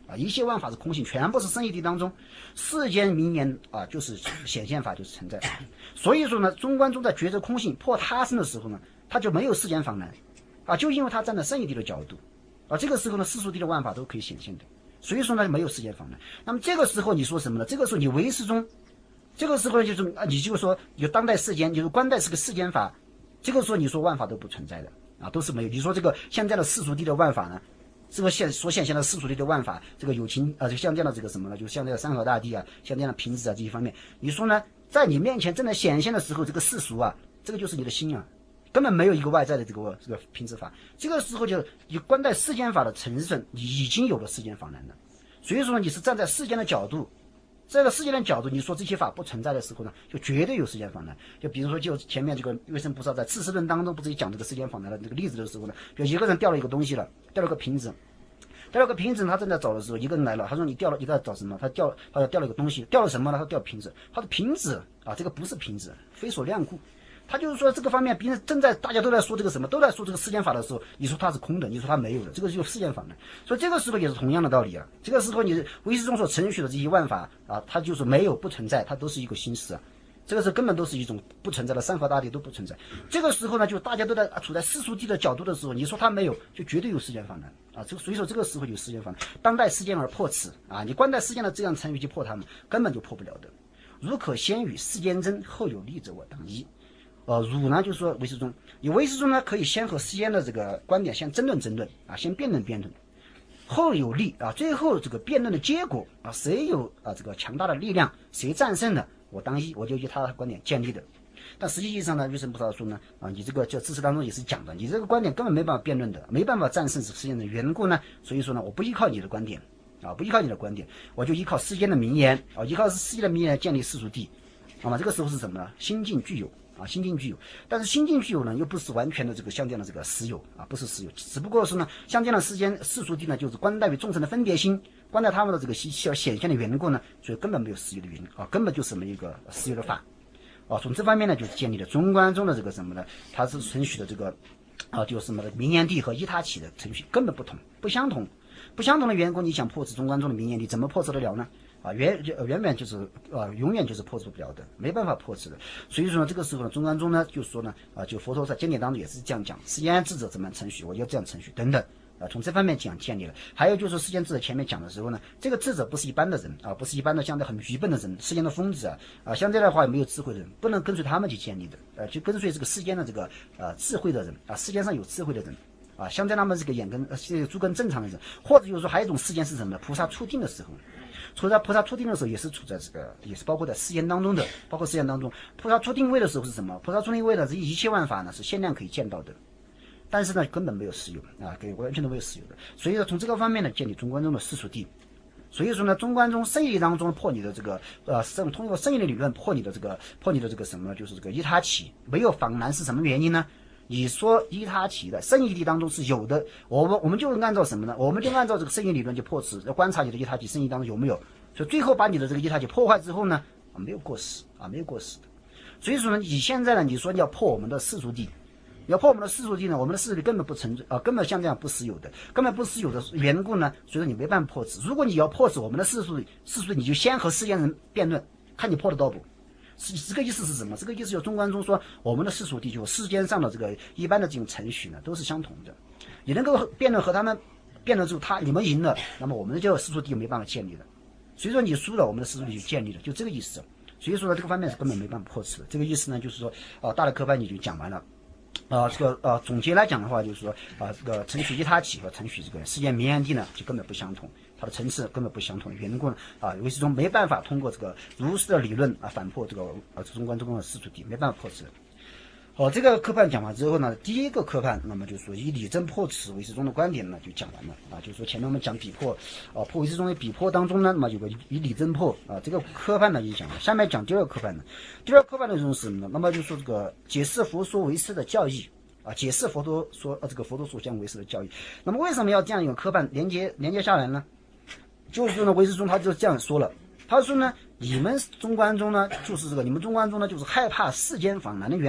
啊，一切万法是空性，全部是生一地当中，世间名言啊，就是显现法，就是存在。所以说呢，中观宗在觉知空性破他生的时候呢，他就没有世间法难啊，就因为他站在生一地的角度啊，这个时候呢，世俗地的万法都可以显现的，所以说呢，没有世间法难。那么这个时候你说什么呢？这个时候你唯识宗，这个时候就是啊，你就说有当代世间，就是观待是个世间法，这个时候你说万法都不存在的啊，都是没有。你说这个现在的世俗地的万法呢？这个现所显现的世俗地的万法，这个有情啊，就像这样的这个什么呢？就像这个山河大地啊，像这样的瓶子啊这一方面，你说呢？在你面前正在显现的时候，这个世俗啊，这个就是你的心啊，根本没有一个外在的这个这个瓶子法。这个时候就你观待世间法的成分，你已经有了世间法难了。所以说你是站在世间的角度，这个世间的角度，你说这些法不存在的时候呢，就绝对有世间法难。就比如说，就前面这个月生菩萨在次世论当中不是讲这个世间法难的这个例子的时候呢，就一个人掉了一个东西了，掉了个瓶子。掉了个瓶子，他正在找的时候，一个人来了，他说你掉了，你在找什么？他掉，他说掉了一个东西，掉了什么呢？他掉瓶子。他说瓶子啊，这个不是瓶子，非所量故。他就是说这个方面，别人正在大家都在说这个什么，都在说这个世间法的时候，你说它是空的，你说它没有的，这个就是世间法呢。所以这个时候也是同样的道理啊。这个时候你唯识中所承许的这些万法啊，它就是没有不存在，它都是一个心识啊。这个是根本都是一种不存在的，山河大地都不存在。这个时候呢，就大家都在处在世俗地的角度的时候，你说它没有，就绝对有世间法难啊。这个所以说这个时候有世间法难，当代世间而破此啊，你观待世间的这样成语去破他们，根本就破不了的。如可先与世间争，后有利者我当依。呃，儒呢就是说唯识宗，你唯识宗呢可以先和世间的这个观点先争论争论啊，先辩论辩论。后有利啊，最后这个辩论的结果啊，谁有啊这个强大的力量，谁战胜了，我当依，我就以他的观点建立的。但实际意义上呢，月生菩萨说呢，啊，你这个叫知识当中也是讲的，你这个观点根本没办法辩论的，没办法战胜世间的缘故呢，所以说呢，我不依靠你的观点啊，不依靠你的观点，我就依靠世间的名言啊，依靠世间的名言建立世俗地，那么这个时候是什么呢？心境具有。啊，心境具有，但是心境具有呢，又不是完全的这个像这样的这个实有啊，不是实有，只不过是呢，像这样的世间世俗地呢，就是观待于众生的分别心，观待他们的这个需要显现的缘故呢，所以根本没有实有的原因啊，根本就是没有一个实有的法啊。从这方面呢，就是建立了中观中的这个什么呢？它是承许的这个啊，就是什么的名言地和依他起的程序根本不同，不相同，不相同的缘故，你想破斥中观中的名言地，怎么破斥得了呢？啊，远远远就是啊，永远就是破斥不了的，没办法破斥的。所以说呢，这个时候呢，中观中呢，就是说呢，啊，就佛陀在经典当中也是这样讲，世间智者怎么程序，我要这样程序等等。啊，从这方面讲建立了。还有就是世间智者前面讲的时候呢，这个智者不是一般的人啊，不是一般的像这很愚笨的人，世间的疯子啊，啊，像这样的话也没有智慧的人，不能跟随他们去建立的，呃，去跟随这个世间的这个呃智慧的人啊，世间上有智慧的人。啊，像在他们这个眼根、呃、诸根正常的人，或者就是说还有一种世间是什么呢？菩萨出定的时候，处在菩萨出定的时候，也是处在这个，也是包括在世间当中的，包括世间当中，菩萨出定位的时候是什么？菩萨出定位呢，是一切万法呢是限量可以见到的，但是呢根本没有实有啊，给完全都没有实有的。所以说从这个方面呢，建立中观中的世俗谛。所以说呢，中观中圣义当中破你的这个呃圣，通过圣义的理论破你的这个破你的这个什么呢？就是这个依他起没有仿难是什么原因呢？你说依他起的圣义谛当中是有的，我们我们就按照什么呢？我们就按照这个圣义理论去破斥，要观察你的依他起圣义当中有没有。所以最后把你的这个依他起破坏之后呢，啊没有过失啊没有过失的。所以说呢，你现在呢，你说你要破我们的世俗谛，你要破我们的世俗谛呢，我们的世俗谛根本不存啊，根本像这样不实有的，根本不实有的缘故呢，所以说你没办法破斥。如果你要破斥我们的世俗世俗谛，你就先和世间人辩论，看你破得到不。这个意思是什么？这个意思就中观中说，我们的世俗谛就世间上的这个一般的这种程序呢，都是相同的。你能够辩论和他们辩论之后，他你们赢了，那么我们的这个世俗谛就没办法建立了。所以说你输了，我们的世俗谛就建立了，就这个意思。所以说呢，这个方面是根本没办法破斥的。这个意思呢，就是说，啊、呃，大的科班你就讲完了。啊、呃，这个呃，总结来讲的话，就是说啊、呃，这个程序依他起和程序这个世间名言谛呢，就根本不相同。它的层次根本不相同的缘故呢，啊，唯识中没办法通过这个如实的理论啊反破这个啊中观中的世俗谛，没办法破斥。好，这个科判讲完之后呢，第一个科判，那么就是说以理证破斥唯识中的观点呢就讲完了啊，就是说前面我们讲比破啊破唯识中的比破当中呢，那么有个以理证破啊这个科判呢已经讲了，下面讲第二个科判呢，第二个科判内容是什么呢？那么就是说这个解释佛说唯识的教义。啊，解释佛陀说呃这个佛陀所讲唯识的教义。那么为什么要这样一个科判连接连接下来呢？就是说呢，唯识中他就这样说了，他说呢，你们中观中呢，就是这个你们中观中呢，就是害怕世间法难的缘故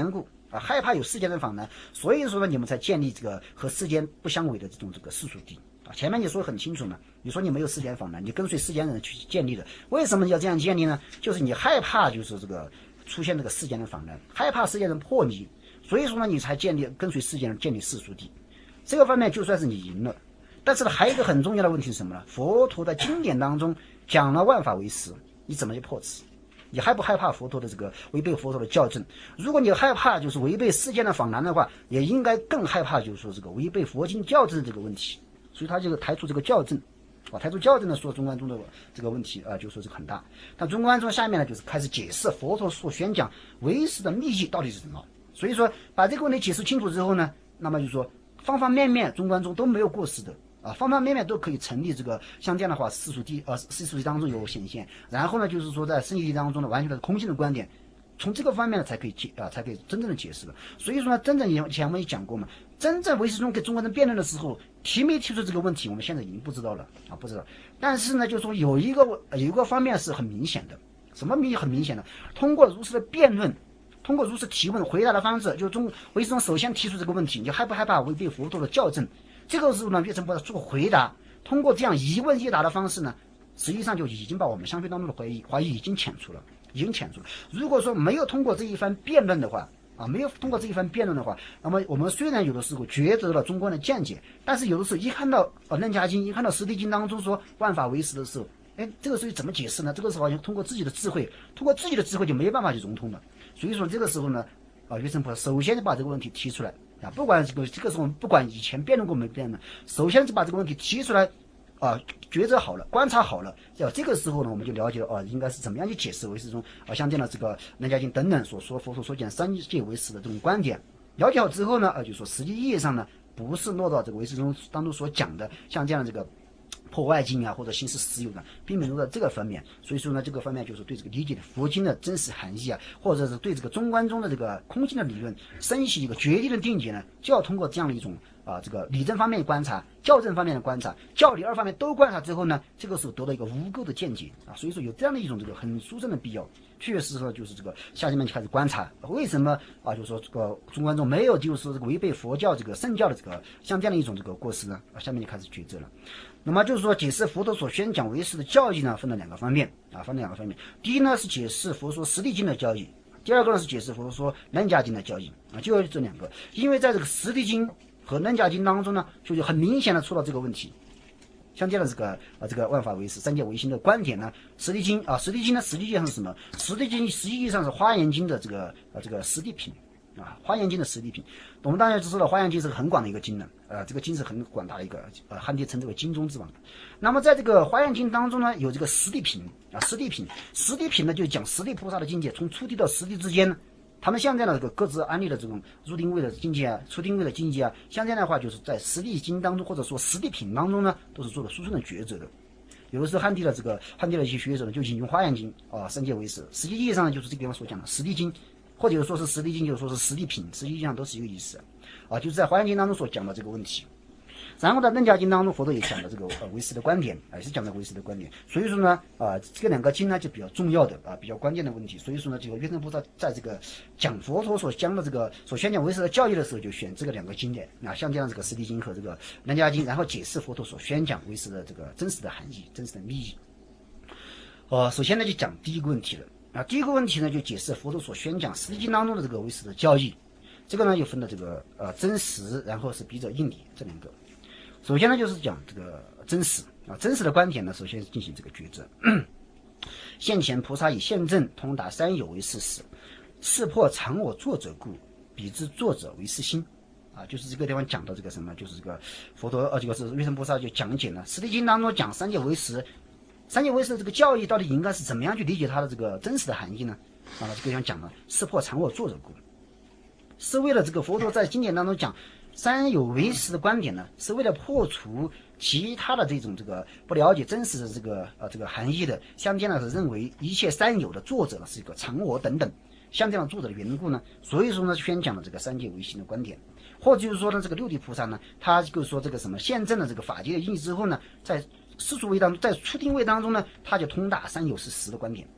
啊，害怕有世间的访难，所以说呢，你们才建立这个和世间不相违的这种这个世俗谛啊。前面你说很清楚嘛，你说你没有世间访难，你跟随世间人去建立的，为什么你要这样建立呢？就是你害怕就是这个出现这个世间的访难，害怕世间人破你，所以说呢，你才建立跟随世间人建立世俗谛。这个方面就算是你赢了，但是呢，还有一个很重要的问题是什么呢？佛陀的经典当中讲了万法唯识，你怎么去破此？你害不害怕佛陀的这个违背佛陀的教正？如果你害怕就是违背世间的访难的话，也应该更害怕就是说这个违背佛经教正这个问题。所以他就抬出这个教正，啊，抬出教正呢，说中观宗的这个问题啊，就说是很大。但中观宗下面呢，就是开始解释佛陀所宣讲唯识的秘义到底是什么。所以说把这个问题解释清楚之后呢，那么就是说方方面面中观宗都没有过失的。啊，方方面面都可以成立这个，像这样的话，世俗谛呃世俗谛当中有显现，然后呢，就是说在圣义谛当中呢，完全的空性的观点，从这个方面呢才可以解啊，才可以真正的解释了。所以说呢，真正以前我们也讲过嘛，真正唯识宗给中国人辩论的时候，提没提出这个问题，我们现在已经不知道了啊，不知道。但是呢，就是说有一个有一个方面是很明显的，什么明很明显的？通过如实的辩论。通过如实提问回答的方式，就中唯识宗首先提出这个问题，你害不害怕违背佛陀的教正？这个时候呢，月城菩萨做回答，通过这样一问一答的方式呢，实际上就已经把我们相对当中的怀疑怀疑已经遣除了，已经遣除了。如果说没有通过这一番辩论的话，啊，没有通过这一番辩论的话，那么我们虽然有的时候抉择了中观的见解，但是有的时候一看到呃楞伽经，一看到实地经当中说万法唯识的时候，哎，这个时候怎么解释呢？这个时候通过自己的智慧，通过自己的智慧就没办法去融通了。所以说这个时候呢，啊，月城菩萨首先就把这个问题提出来啊，不管这个这个时候不管以前辩论过没辩论，首先就把这个问题提出来，啊，抉择好了，观察好了，要这个时候呢，我们就了解哦，应该是怎么样去解释唯识中啊，像这样的这个楞伽经等等所说佛陀所讲三界唯识的这种观点，了解好之后呢，啊，就说实际意义上呢，不是落到这个唯识中当中所讲的像这样的这个破外境啊，或者心是实有的，并没有落到这个方面。所以说呢，这个方面就是对这个理解的佛经的真实含义啊，或者是对这个中观中的这个空性的理论深析一个决定的定解呢，就要通过这样的一种啊，这个理证方面的观察，教证方面的观察，教理二方面都观察之后呢，这个时候得到一个无垢的见解啊。所以说有这样的一种这个很殊胜的必要。确实说就是这个下面就开始观察为什么啊，就是说这个中观中没有就是说这个违背佛教这个圣教的这个像这样的一种这个过失呢啊，下面就开始抉择了。那么就是说解释佛陀所宣讲唯识的教义呢，分了两个方面啊，分了两个方面。第一呢是解释佛说实地经的教义，第二个呢是解释佛说楞伽经的教义啊，就这两个。因为在这个实地经和楞伽经当中呢，就很明显的出了这个问题。像这样的这个啊，这个万法唯识、三界唯心的观点呢，实地经啊，实地经呢，实际上是什么？实地经实际上是华严经的这个啊，这个实地品啊，华严经的实地品。我们当然知道，华严经是很广的一个经呢，呃，这个经是很广大的一个，呃，汉地称之为经中之王。那么在这个华严经当中呢，有这个实地品啊，实地品，实地品呢，就讲实地菩萨的境界，从初地到实地之间呢。他们像这样的这个各自安立的这种入定位的境界啊，出定位的境界啊，像这样的话，就是在实地经当中或者说实地品当中呢，都是做了殊胜的抉择的。有的是汉地的这个汉地的一些学者呢，就引用华严经啊，三界唯识，实际意义上呢，就是这个地方所讲的实地经，或者说是实地经，就是说是实地品，实际意义上都是一个意思啊，就是在华严经当中所讲的这个问题。然后在楞伽经当中，佛陀也讲了这个呃唯识的观点，啊、呃，也是讲的唯识的观点。所以说呢，啊、呃，这两个经呢就比较重要的啊、呃，比较关键的问题。所以说呢，这个月城菩萨在这个讲佛陀所讲的这个所宣讲唯识的教义的时候，就选这个两个经典啊，像这样这个实地经和这个楞伽经，然后解释佛陀所宣讲唯识的这个真实的含义、真实的密意。呃，首先呢就讲第一个问题了啊，第一个问题呢就解释佛陀所宣讲实地经当中的这个唯识的教义。这个呢又分了这个呃真实，然后是笔者应理这两个。首先呢，就是讲这个真实啊，真实的观点呢，首先是进行这个抉择。现前菩萨以现证通达三有为事实，识破常我作者故，彼之作者为是心。啊，就是这个地方讲到这个什么，就是这个佛陀呃，这个是月城菩萨就讲解了《实地经》当中讲三界唯识，三界唯识的这个教义到底应该是怎么样去理解它的这个真实的含义呢？啊，这个地方讲了识破常我作者故，是为了这个佛陀在经典当中讲。三有唯识的观点呢，是为了破除其他的这种这个不了解真实的这个呃这个含义的，像这样的是认为一切三有的作者呢是一个常我等等，像这样的作者的缘故呢，所以说呢宣讲了这个三界唯心的观点，或者就是说呢这个六地菩萨呢，他就说这个什么现证的这个法界的意义之后呢，在世俗位当中，在初定位当中呢，他就通达三有是实的观点。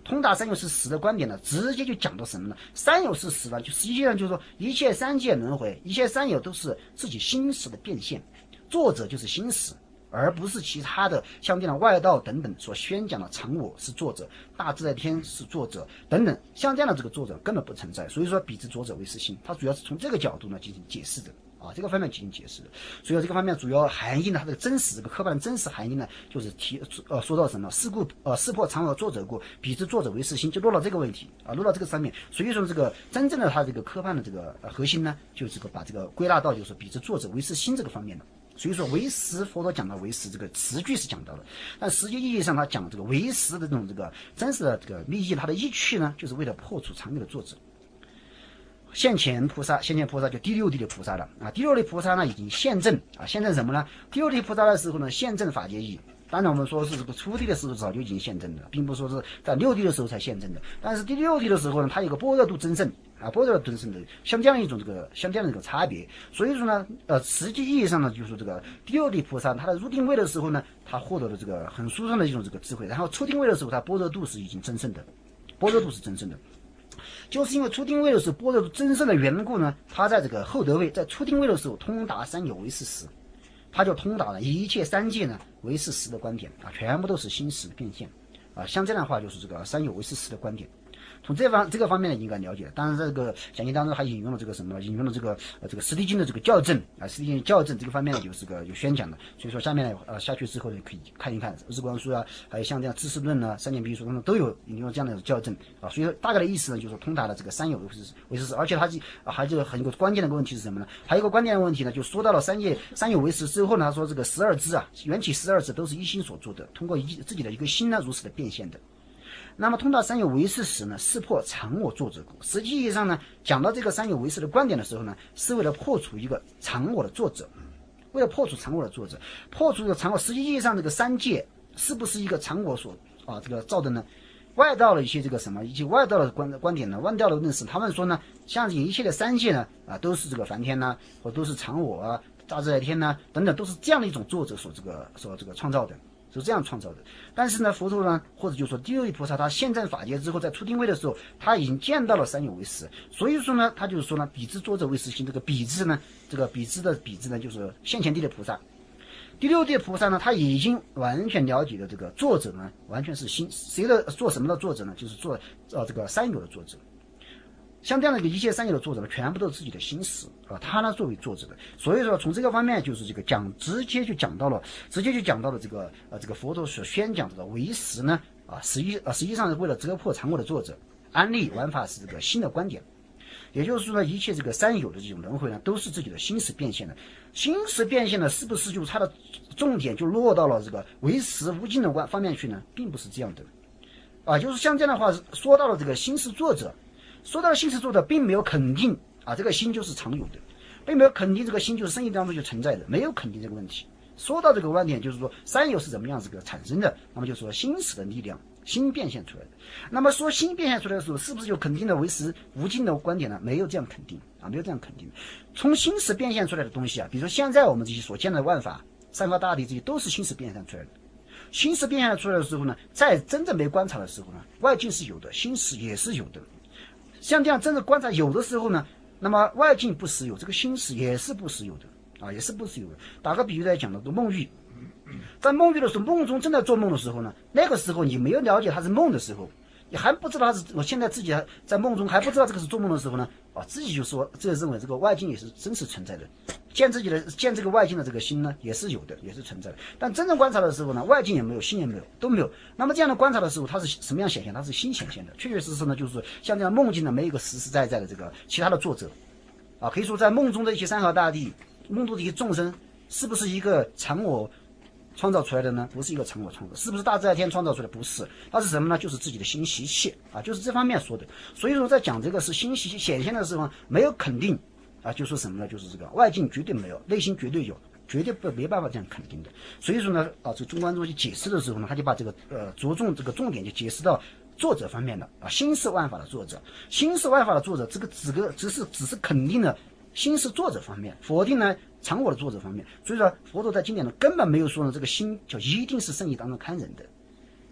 通达三有是实的观点呢，直接就讲到什么呢？三有是实的，就实际上就是说一切三界轮回，一切三有都是自己心识的变现，作者就是心识，而不是其他的像这样的外道等等所宣讲的常我是作者，大自在天是作者等等，像这样的这个作者根本不存在。所以说，彼之作者为实心，它主要是从这个角度呢进行解释的。啊，这个方面进行解释的，所以这个方面主要含义呢，它这个真实这个科判的真实含义呢，就是提呃说到什么事故呃识破常我作者故，彼之作者为实心，就落到这个问题啊，落到这个上面。所以说这个真正的它这个科判的这个、呃、核心呢，就这个把这个归纳到就是彼之作者为实心这个方面的。所以说为实，佛陀讲到为实这个词句是讲到了，但实际意义上他讲这个为实的这种这个真实的这个利益，它的意趣呢，就是为了破除常有的作者。现前菩萨，现前菩萨就第六地的菩萨了啊！第六地菩萨呢已经现证啊，现证什么呢？第六地菩萨的时候呢，现证法界义。当然我们说是这个初地的时候早就已经现证了，并不说是在六地的时候才现证的。但是第六地的时候呢，它有个般若度真圣啊，般若度真圣的像这样一种这个像这样的一个差别。所以说呢，呃，实际意义上呢，就是这个第六地菩萨他的入定位的时候呢，他获得了这个很殊胜的一种这个智慧，然后出定位的时候，他般若度是已经真圣的，般若度是真圣的。就是因为出定位的时候般若度真圣的缘故呢，他在这个后得位，在出定位的时候通达三有为是实，他就通达了一切三界呢为是实的观点啊，全部都是心识的变现啊，像这样的话就是这个三有为是实的观点。从这方这个方面呢应该了解，当然这个讲义当中还引用了这个什么，引用了这个呃这个《十地经》的这个校正啊，《十地经》校正这个方面呢就是个有宣讲的，所以说下面呢呃下去之后呢可以看一看日光书啊，还有像这样知识论呢、三点比喻书当中都有引用这样的校正啊，所以大概的意思呢就是说通达了这个三有为是实，而且它啊还有很一个关键的问题是什么呢？还有一个关键的问题呢，就说到了三业三有为实之后呢，他说这个十二支啊，缘起十二支都是一心所做的，通过一自己的一个心呢如此的变现的。那么通达三有为是时呢，识破常我作者故。实际意义上呢，讲到这个三有为是的观点的时候呢，是为了破除一个常我的作者，为了破除常我的作者，破除这个常我。实际意义上，这个三界是不是一个常我所啊这个造的呢？外道的一些这个什么，一些外道的观观点呢，外道的论事，他们说呢，像一切的三界呢啊都是这个梵天呐、啊，或都是常我啊、大自在天呐、啊、等等，都是这样的一种作者所这个所这个创造的。是这样创造的，但是呢，佛陀呢，或者就说第六位菩萨，他现证法界之后，在出定位的时候，他已经见到了三有为实，所以说呢，他就是说呢，彼之作者为实心。这个彼之呢，这个彼之的彼之呢，就是现前地的菩萨。第六地菩萨呢，他已经完全了解了这个作者呢，完全是心谁的做什么的作者呢？就是做呃这个三有的作者。像这样的一个一切三有的作者呢，全部都是自己的心识啊，他呢作为作者的，所以说从这个方面就是这个讲直接就讲到了，直接就讲到了这个呃这个佛陀所宣讲的为实呢啊，实际啊实际上是为了遮破常我的作者，安立玩法是这个新的观点，也就是说呢，一切这个三有的这种轮回呢，都是自己的心识变现的，心识变现呢，是不是就是它的重点就落到了这个为实无尽的方面去呢？并不是这样的啊，就是像这样的话说到了这个心识作者。说到了心识作者，并没有肯定啊，这个心就是常有的，并没有肯定这个心就是生意当中就存在的，没有肯定这个问题。说到这个观点，就是说三有是怎么样这个产生的，那么就是说心识的力量，心变现出来的。那么说心变现出来的时候，是不是就肯定了为实无尽的观点呢？没有这样肯定啊，没有这样肯定。从心识变现出来的东西啊，比如说现在我们这些所见的万法、三法大体这些，都是心识变现出来的。心识变现出来的时候呢，在真正没观察的时候呢，外境是有的，心识也是有的。像这样真正观察有的时候呢，那么外境不实有，这个心识也是不实有的啊，也是不实有的。打个比喻来讲的，梦域，在梦域的时候，梦中正在做梦的时候呢，那个时候你没有了解它是梦的时候，你还不知道它是，我现在自己还在梦中还不知道这个是做梦的时候呢，啊，自己就说这认为这个外境也是真实存在的，见自己的见这个外境的这个心呢也是有的，也是存在的。但真正观察的时候呢，外境也没有，心也没有，都没有。那么这样的观察的时候，它是什么样显现？它是心显现的，确确实实呢，就是像这样梦境呢，没有一个实实在在的这个其他的作者，啊，可以说在梦中的一些山河大地，梦中的一些众生，是不是一个常我创造出来的呢？不是一个常我创造，是不是大自在天创造出来的？不是，那是什么呢？就是自己的心习气啊，就是这方面说的。所以说在讲这个是心习气显现的时候，没有肯定啊，就说什么呢？就是这个外境绝对没有，内心绝对有，绝对不没办法这样肯定的。所以说呢，啊，这中观中去解释的时候呢，他就把这个呃着重这个重点就解释到作者方面的啊，心是万法的作者，心是万法的作者，这个只个只是只是肯定了心是作者方面，否定呢常我的作者方面。所以说佛陀在经典中根本没有说呢这个心就一定是圣意当中看人的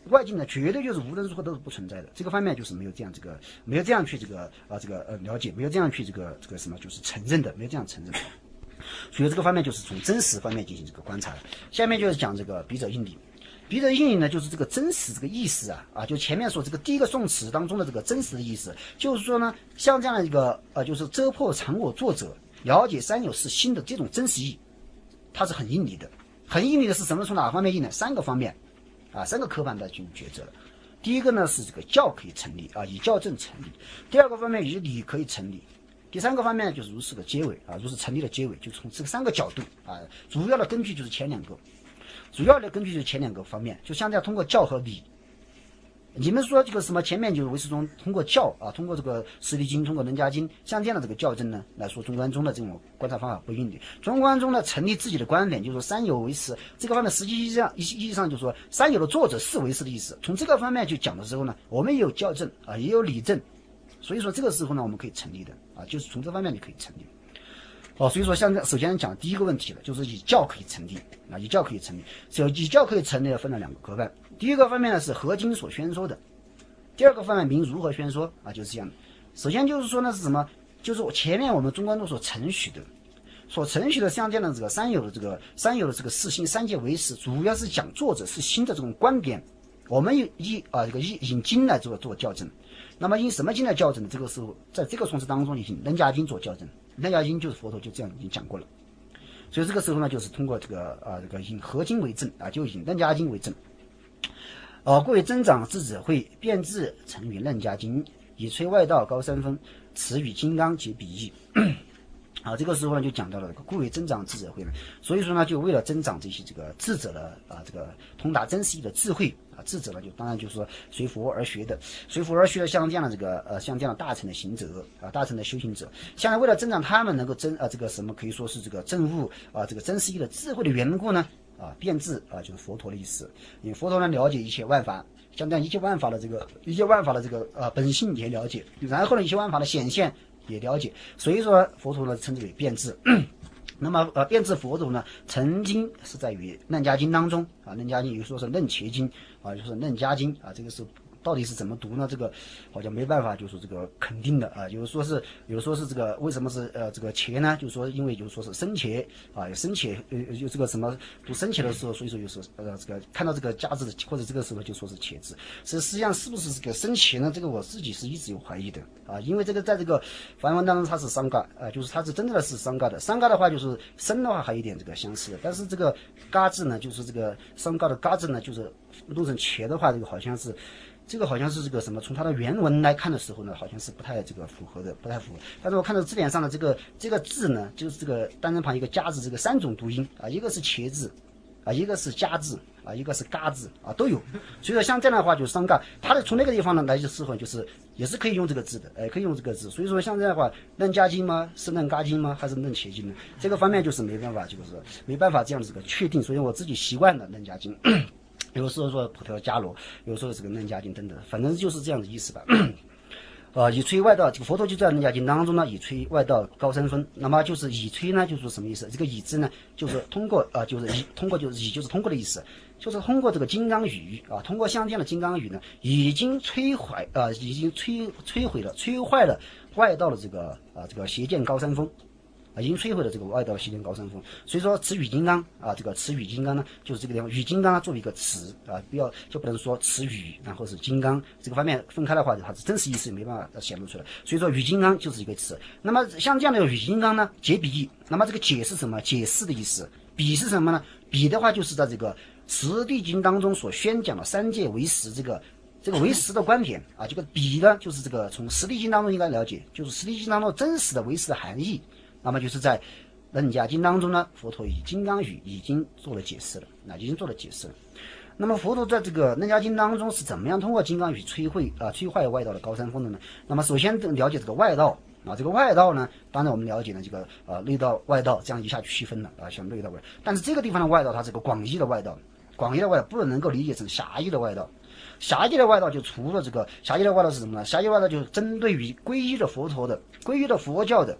外境呢绝对就是无论如何都是不存在的，这个方面就是没有这样这个没有这样去这个啊这个呃了解，没有这样去这个这个什么就是承认的，没有这样承认的。所以这个方面就是从真实方面进行这个观察的。下面就是讲这个笔者应理。笔者应理呢，就是这个真实这个意思啊啊，就前面说这个第一个宋词当中的这个真实的意思，就是说呢，像这样的一个呃，就是遮破藏我作者了解三有是心的这种真实意，它是很应理的。很应理的是什么？从哪方面应呢？三个方面啊，三个科判的进行抉择了。第一个呢是这个教可以成立啊，以教证成立；第二个方面以理可以成立；第三个方面就是如是的结尾啊，如是成立的结尾，就从这三个角度啊，主要的根据就是前两个。主要的根据就是前两个方面，就像这样通过教和理。你们说这个什么前面就是唯识中通过教啊，通过这个实力经，通过能家经，像这样的这个教证呢来说，中观中的这种观察方法不应理。中观中呢成立自己的观点，就是说三有为识这个方面，实际意义上意义上就是说三有的作者是为识的意思。从这个方面去讲的时候呢，我们也有教证啊，也有理证，所以说这个时候呢我们可以成立的啊，就是从这方面你可以成立。哦，所以说，像首先讲第一个问题了，就是以教可以成立啊，以教可以成立。所以以教可以成立分了两个科判，第一个方面呢是合经所宣说的，第二个方面明如何宣说啊，就是这样的。首先就是说呢是什么？就是前面我们中观中所承许的，所承许的像这样的这个三有的这个三有的这个四心三界为识，主要是讲作者是心的这种观点，我们以啊这个以引经来做做校正。那么因什么经来校正？这个时候在这个宋词当中，以楞伽经做校正。楞伽经就是佛陀就这样已经讲过了，所以这个时候呢，就是通过这个啊这个以合经为证啊，就以楞伽经为证。呃，故为增长智者会变质成于楞伽经，以摧外道高三分，此与金刚皆比翼。啊，这个时候呢就讲到了故为增长智者会呢，所以说呢就为了增长这些这个智者的啊这个通达真实义的智慧啊，智者呢就当然就是说随佛而学的，随佛而学的像这样的这个呃像这样的大乘的行者啊，大乘的修行者，现在为了增长他们能够真啊这个什么可以说是这个证悟啊这个真实义的智慧的缘故呢啊变质啊就是佛陀的意思，因为佛陀呢了解一切万法。像这样一切万法的这个一切万法的这个呃本性也了解，然后呢一切万法的显现也了解，所以说佛陀呢称之为变质。那么呃变质佛陀呢曾经是在于楞伽经当中啊，楞伽经有说是楞伽经啊，就是楞伽经啊，这个是到底是怎么读呢？这个好像没办法就是这个肯定的啊，有说是有说是这个为什么是呃这个茄呢？就是说因为有说是生茄啊，有生茄呃有这个什么读生茄的时候，所以说有时候呃这个看到这个加字或者这个时候就说是茄字，所以实际上是不是这个生茄呢？这个我自己是一直有怀疑的啊，因为这个在这个梵文当中它是三嘎啊，就是它是真正的是三嘎的，三嘎的话就是生的话还有一点这个相似的，但是这个嘎字呢，就是这个三嘎的嘎字呢，就是录成茄的话，这个好像是。这个好像是这个什么？从它的原文来看的时候呢，好像是不太这个符合的，不太符合。但是我看到字典上的这个这个字呢，就是这个单人旁一个加字，这个三种读音啊，一个是茄字啊，一个是加字啊，一个是嘎字啊，都有。所以说像这样的话就是三嘎，它的从那个地方呢来就适合，就是也是可以用这个字的，哎，可以用这个字。所以说像这样的话，楞伽经吗？是楞嘎经吗？还是楞茄经呢？这个方面就是没办法，就是没办法这样子这个确定。所以我自己习惯了楞伽经。有时候说普特伽罗，有时候这个楞伽经等等，反正就是这样的意思吧。呃，以摧外道，这个佛陀就在楞伽经当中呢，以摧外道高三分。那么就是以摧呢，就是什么意思？这个以字呢，就是通过啊、呃，就是以通过就是以就是通过的意思，就是通过这个金刚语啊，通过像这样的金刚语呢，已经摧毁啊、呃，已经摧摧毁了、摧坏了外道的这个啊、呃、这个邪见高三峰。啊，已经摧毁了这个外道西天高山峰，所以说词语金刚啊，这个词语金刚呢，就是这个地方语金刚作为一个词啊，不要就不能说词语，然后是金刚这个方面分开的话，它是真实意思没办法显露出来，所以说语金刚就是一个词。那么像这样的语金刚呢，解比义，那么这个解是什么？解释的意思，比是什么呢？比的话就是在这个实地经当中所宣讲的三界为实这个。这个为实的观点啊，这个比呢，就是这个从实地经当中应该了解，就是实地经当中真实的为实的含义。那么就是在楞伽经当中呢，佛陀以金刚语已经做了解释了，那已经做了解释了。那么佛陀在这个楞伽经当中是怎么样通过金刚语摧毁啊摧坏外道的高山峰的呢？那么首先了解这个外道啊，这个外道呢，当然我们了解了这个呃内道外道这样一下区分了啊，像内道外道，但是这个地方的外道它是个广义的外道，广义的外道不能够理解成狭义的外道。狭义的外道就除了这个狭义的外道是什么呢？狭义的外道就是针对于皈依的佛陀的、皈依的佛教的。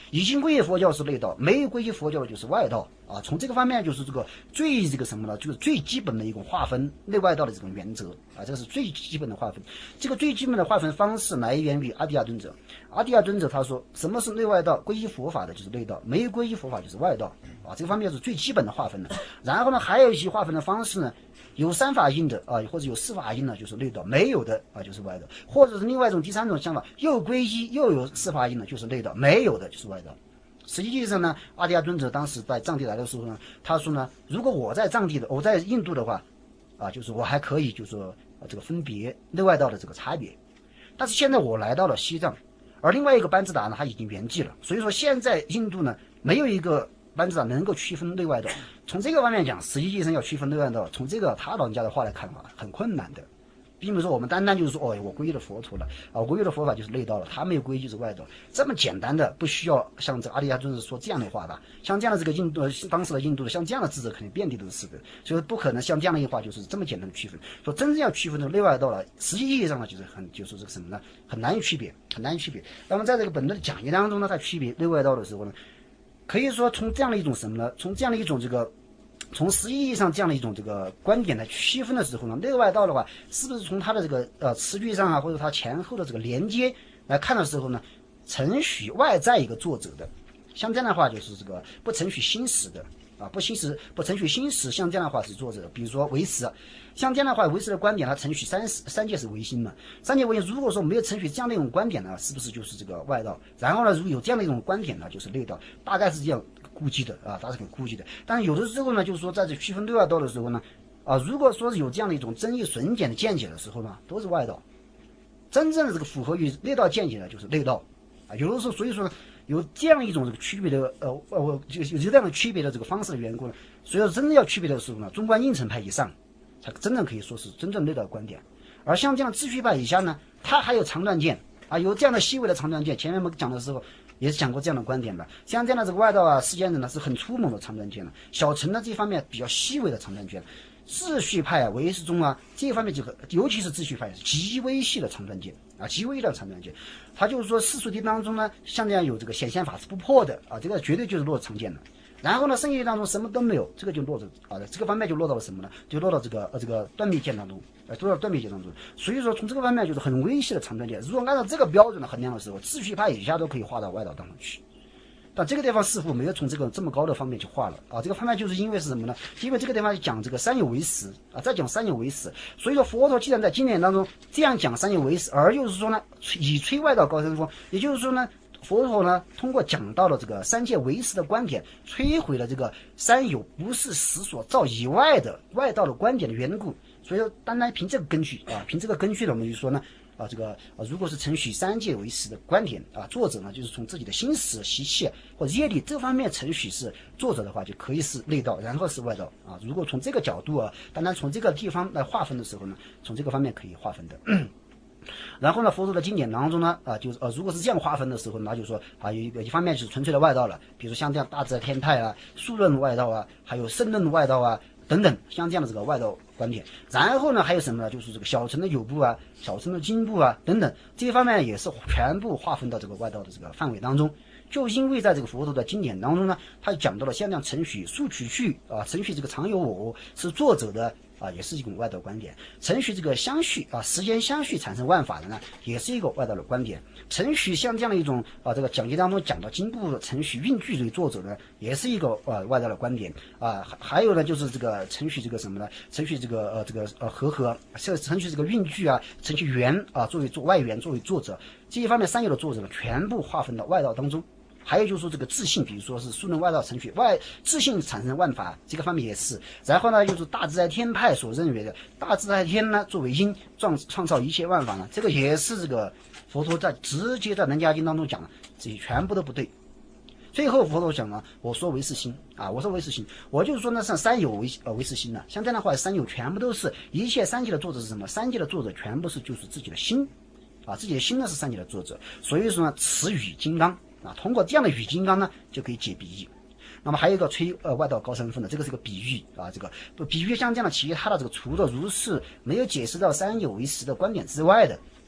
已经皈依佛教是内道，没有皈依佛教的就是外道啊。从这个方面就是这个最这个什么呢？就是最基本的一种划分内外道的这种原则啊，这是最基本的划分。这个最基本的划分方式来源于阿底亚尊者。阿底亚尊者他说，什么是内外道？皈依佛法的就是内道，没有皈依佛法就是外道啊。这个方面是最基本的划分的。然后呢，还有一些划分的方式呢。有三法印的啊，或者有四法印的，就是内道；没有的啊，就是外道；或者是另外一种第三种想法，又皈依又有四法印的，就是内道；没有的就是外道。实际上呢，阿底亚尊者当时在藏地来的时候呢，他说呢，如果我在藏地的，我在印度的话，啊，就是我还可以，就是说、啊、这个分别内外道的这个差别。但是现在我来到了西藏，而另外一个班智达呢，他已经圆寂了，所以说现在印度呢，没有一个班智达能够区分内外道。从这个方面讲，实际上要区分内外道，从这个他老人家的话来看法，很困难的。并不是说我们单单就是说，哦，我皈依了佛陀了啊，我皈依了佛法就是内道了，他没有皈依就是外道，这么简单的，不需要像这阿底亚尊者说这样的话吧？像这样的这个印度，当时的印度的像这样的智者肯定遍地都是的，所以不可能像这样的一话就是这么简单的区分。说真正要区分的内外道了，实际意义上呢，就是很就是这个什么呢？很难以区别，很难以区别。那么在这个本论的讲义当中呢，它区别内外道的时候呢，可以说从这样的一种什么呢？从这样的一种这个。从实际意义上这样的一种这个观点来区分的时候呢，内外道的话，是不是从它的这个呃词句上啊，或者它前后的这个连接来看的时候呢，承许外在一个作者的，像这样的话就是这个不承许心识的啊，不心识不承许心识，像这样的话是作者的，比如说唯识，像这样的话唯识的观点，它承许三三界是唯心嘛，三界唯心，如果说没有承许这样的一种观点呢，是不是就是这个外道？然后呢，如果有这样的一种观点呢，就是内道，大概是这样。估计的啊，大家可以估计的。但是有的时候呢，就是说在这区分内外道的时候呢，啊，如果说是有这样的一种争议损减的见解的时候呢，都是外道。真正的这个符合于内道见解的，就是内道啊。有的时候，所以说呢，有这样一种这个区别的呃呃，就有这样的区别的这个方式的缘故呢，所以说真正要区别的时候呢，中观应成派以上才真正可以说是真正内道观点。而像这样秩序派以下呢，它还有长断见啊，有这样的细微的长断见。前面我们讲的时候。也是讲过这样的观点的，像这样的这个外道啊，世间人呢是很粗猛的长断见了，小乘呢这方面比较细微的长断见，秩序派啊、唯识宗啊这一方面就尤其是秩序派极微细的长断见啊，极微的长断见，他就是说世俗谛当中呢，像这样有这个显现法是不破的啊，这个绝对就是落常见的。然后呢，圣义当中什么都没有，这个就落着啊，这个方面就落到了什么呢？就落到这个呃这个断灭见当中，呃，落到断灭见当中。所以说从这个方面就是很微细的长断见。如果按照这个标准的衡量的时候，秩序派以下都可以划到外道当中去。但这个地方似乎没有从这个这么高的方面去划了啊，这个方面就是因为是什么呢？因为这个地方讲这个三有为实啊，再讲三有为实。所以说佛陀既然在经典当中这样讲三有为实，而又是说呢以摧外道高僧风，也就是说呢。佛陀呢，通过讲到了这个三界唯识的观点，摧毁了这个三有不是实所造以外的外道的观点的缘故。所以说，单单凭这个根据啊，凭这个根据呢，我们就说呢，啊，这个啊，如果是承许三界唯识的观点啊，作者呢就是从自己的心识、习气或者业力这方面承许是作者的话，就可以是内道，然后是外道啊。如果从这个角度啊，单单从这个地方来划分的时候呢，从这个方面可以划分的。然后呢，佛陀的经典当中呢，啊，就是呃，如果是这样划分的时候，那就是说啊，有一个一方面就是纯粹的外道了，比如像这样大自在天台啊、数论外道啊，还有圣论外道啊等等，像这样的这个外道观点。然后呢，还有什么呢？就是这个小乘的有部啊、小乘的经部啊等等，这一方面也是全部划分到这个外道的这个范围当中。就因为在这个佛陀的经典当中呢，他讲到了像这样承许速取去啊，承许这个常有我是作者的。啊，也是一种外道观点。承许这个相续啊，时间相续产生万法的呢，也是一个外道的观点。承许像这样的一种啊，这个讲义当中讲到经部承许运句为作者呢，也是一个呃外道的观点啊。还有呢，就是这个承许这个什么呢？承许这个呃这个呃和合，是承许这个运句啊，承许缘啊作为做外缘作为作者，这一方面三有的作者呢，全部划分到外道当中。还有就是说这个自信，比如说是数论外道程序外自信产生万法，这个方面也是。然后呢，就是大自在天派所认为的大自在天呢作为因创创造一切万法呢，这个也是这个佛陀在直接在《能伽经》当中讲的，这些全部都不对。最后佛陀讲了，我说唯是心啊，我说唯是心，我就是说呢，像三有唯呃唯是心呢，像这样的话，三有全部都是一切三界的作者是什么？三界的作者全部是就是自己的心啊，自己的心呢是三界的作者。所以说呢，此语金刚。啊，通过这样的语金刚呢，就可以解比喻。那么还有一个吹呃外道高僧分的，这个是个比喻啊，这个比喻像这样的其他的这个除了如是没有解释到三有为实的观点之外的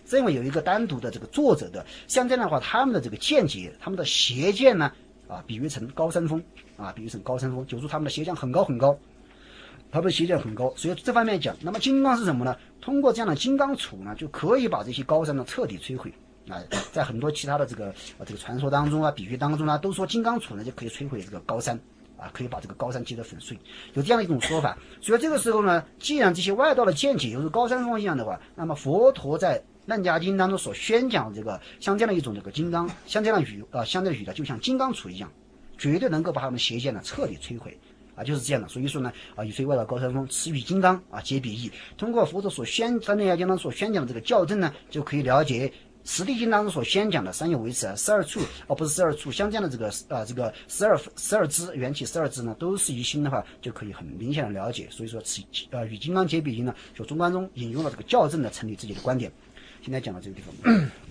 是因为有一个单独的这个作者的，像这样的话，他们的这个见解，他们的邪见呢，啊，比喻成高山峰，啊，比喻成高山峰，就说他们的邪见很高很高，他们的邪见很高，所以这方面讲，那么金刚是什么呢？通过这样的金刚杵呢，就可以把这些高山呢彻底摧毁。啊，在很多其他的这个呃这个传说当中啊，比喻当中呢，都说金刚杵呢就可以摧毁这个高山。啊，可以把这个高山击得粉碎，有这样的一种说法。所以这个时候呢，既然这些外道的见解又是高山方向的话，那么佛陀在《楞伽经》当中所宣讲这个像这样的一种这个金刚，像这样的语啊，像这样的语呢，就像金刚杵一样，绝对能够把他们邪见呢彻底摧毁。啊，就是这样的。所以说呢，啊，以非外道高山峰，持与金刚啊，皆比翼。通过佛陀所宣在《楞伽经》当中所宣讲的这个教证呢，就可以了解。实地经当中所宣讲的三有为持啊，十二处哦，不是十二处，像这样的这个啊，这个十二十二支缘起十二支呢，都是一心的话，就可以很明显的了解。所以说，此呃与金刚皆比翼呢，就中观中引用了这个校正的成立自己的观点。现在讲到这个地方。